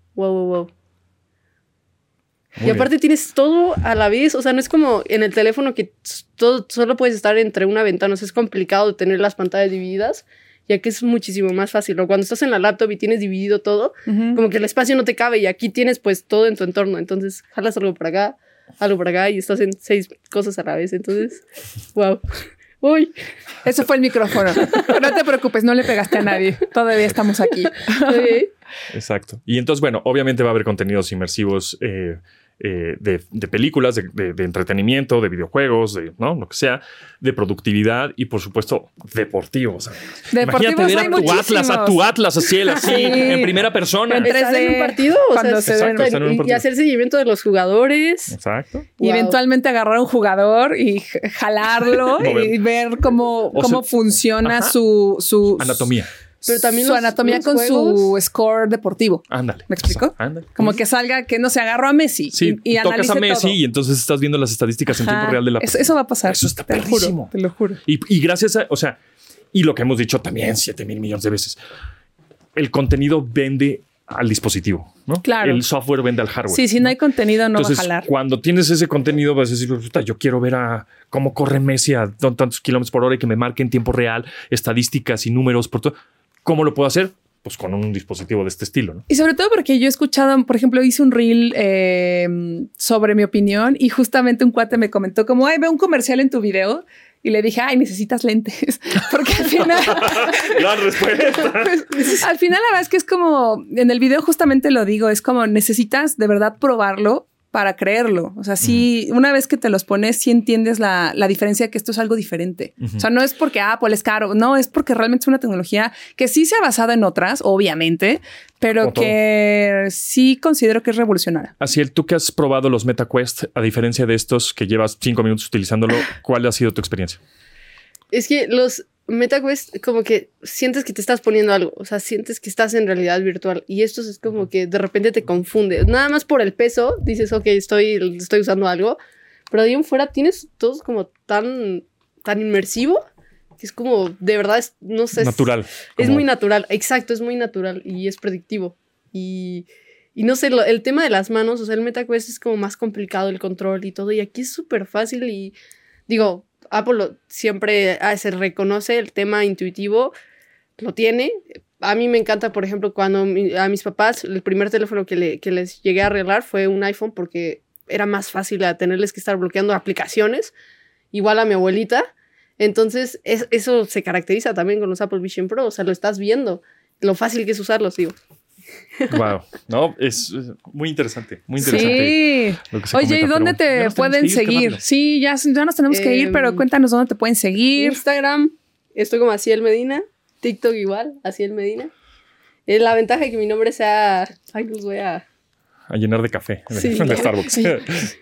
Y aparte tienes todo a la vez, o sea, no es como en el teléfono que todo solo puedes estar entre una ventana, o sea, es complicado tener las pantallas divididas, ya que es muchísimo más fácil. O cuando estás en la laptop y tienes dividido todo, como que el espacio no te cabe y aquí tienes pues todo en tu entorno, entonces jalas algo para acá y estás en 6 cosas a la vez, entonces, wow. Uy. Eso fue el micrófono. No te preocupes, no le pegaste a nadie. Todavía estamos aquí. Okay. Exacto. Y entonces, bueno, obviamente va a haber contenidos inmersivos de películas, de entretenimiento, de videojuegos, de ¿no? Lo que sea, de productividad y, por supuesto, deportivos. Imagínate ver a tu Atlas así en primera persona. En 3D en un partido, o sea, y hacer seguimiento de los jugadores. Exacto. Y eventualmente agarrar a un jugador y jalarlo y ver cómo funciona su anatomía. Pero también su anatomía con su score deportivo. Ándale. ¿Me explico? Ándale. Como que salga, que no se agarró a Messi. Sí, y tocas a Messi todo. Y entonces estás viendo las estadísticas en tiempo real de la... Eso va a pasar. Eso está perrísimo. Te lo juro. Y gracias a... O sea, y lo que hemos dicho también 7,000 millones de veces. El contenido vende al dispositivo, ¿no? Claro. El software vende al hardware. Sí, si no hay contenido no entonces, va a jalar. Cuando tienes ese contenido vas a decir, yo quiero ver a cómo corre Messi a tantos kilómetros por hora y que me marque en tiempo real estadísticas y números por todo. ¿Cómo lo puedo hacer? Pues con un dispositivo de este estilo, ¿no? Y sobre todo porque yo he escuchado, por ejemplo, hice un reel sobre mi opinión y justamente un cuate me comentó como, veo un comercial en tu video. Y le dije, necesitas lentes. Porque al final... Gran respuesta. Pues, al final la verdad es que es como, en el video justamente lo digo, es como necesitas de verdad probarlo para creerlo. O sea, sí, una vez que te los pones, sí entiendes la diferencia de que esto es algo diferente. O sea, no es porque Apple es caro, no, es porque realmente es una tecnología que sí se ha basado en otras, obviamente, pero que sí considero que es revolucionaria. Asiel, tú que has probado los MetaQuest, a diferencia de estos que llevas 5 minutos utilizándolo, ¿cuál ha sido tu experiencia? Es que los MetaQuest como que sientes que te estás poniendo algo, o sea, sientes que estás en realidad virtual y esto es como que de repente te confunde. Nada más por el peso dices, ok, estoy usando algo, pero de ahí en fuera tienes todo como tan inmersivo que es como, de verdad, no sé. Natural. Es muy natural, exacto, es muy natural y es predictivo. Y no sé, el tema de las manos, o sea, el MetaQuest es como más complicado el control y todo y aquí es súper fácil y digo... Apple siempre se reconoce el tema intuitivo, lo tiene. A mí me encanta, por ejemplo, cuando a mis papás, el primer teléfono que les llegué a arreglar fue un iPhone porque era más fácil a tenerles que estar bloqueando aplicaciones, igual a mi abuelita. Entonces, eso se caracteriza también con los Apple Vision Pro, o sea, lo estás viendo, lo fácil que es usarlos, digo. Wow, no, es muy interesante, muy interesante. Sí. Oye, ¿y dónde te pueden seguir? Sí, ya nos tenemos que ir, pero cuéntanos dónde te pueden seguir. Instagram, estoy como Asiel Medina, TikTok igual, Asiel Medina. La ventaja de que mi nombre sea, los voy a llenar de café en Starbucks. Sí.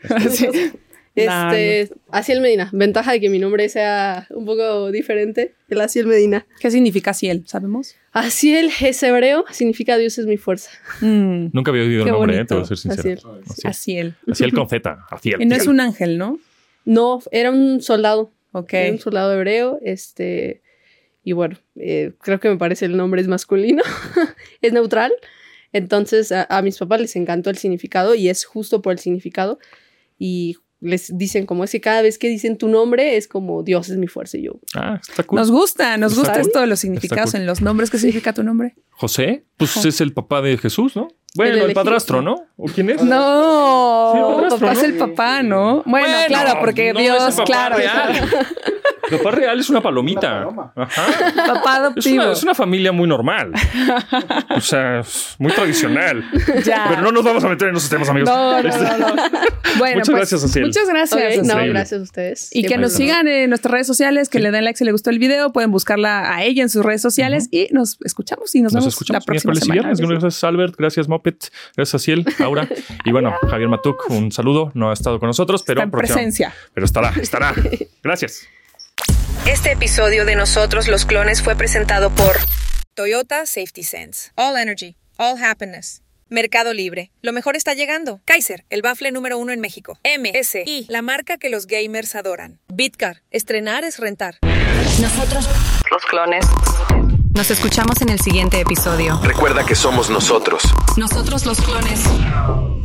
Asiel Medina. Ventaja de que mi nombre sea un poco diferente. El Asiel Medina. ¿Qué significa Asiel? ¿Sabemos? Asiel es hebreo. Significa Dios es mi fuerza. Nunca había oído el nombre, te voy a ser sincero. Asiel. Asiel con Z. Asiel. Y no es un ángel, ¿no? No, era un soldado. Ok. Era un soldado hebreo. Y bueno, creo que me parece el nombre es masculino. Es neutral. Entonces a mis papás les encantó el significado y es justo por el significado. Y les dicen como es que cada vez que dicen tu nombre es como Dios es mi fuerza y yo. Está cool. Nos gusta esto de los significados en los nombres. ¿Qué significa tu nombre? José, pues es el papá de Jesús, ¿no? Bueno, el padrastro, ¿no? ¿O quién es? No, Sí, el padrastro, papá ¿no? es el papá, ¿no? Bueno, claro, porque no Dios, es el papá claro. real. El papá real es una palomita. Ajá. Papá adoptivo. Es una familia muy normal. O sea, muy tradicional. Ya. Pero no nos vamos a meter en esos temas, amigos. No. Bueno, Muchas gracias, Aciel. Muchas gracias. Ok, no, Increíble. gracias a ustedes. Y que Siempre nos sigan en nuestras redes sociales, que le den like si les gustó el video, pueden buscarla a ella en sus redes sociales y nos escuchamos y nos vemos escuchamos la próxima miércoles y semana. viernes. Gracias, Albert. Gracias, Muppet. Gracias, Aciel, Aura. Y bueno, Javier Matuk, un saludo. No ha estado con nosotros, pero Está en presencia. Pero estará. Gracias. Este episodio de Nosotros los Clones fue presentado por Toyota Safety Sense. All Energy, All Happiness. Mercado Libre. Lo mejor está llegando. Kaiser, el bafle número 1 en México. MSI, la marca que los gamers adoran. Bitcar, estrenar es rentar. Nosotros Los clones. Nos escuchamos en el siguiente episodio. Recuerda que somos nosotros. los clones.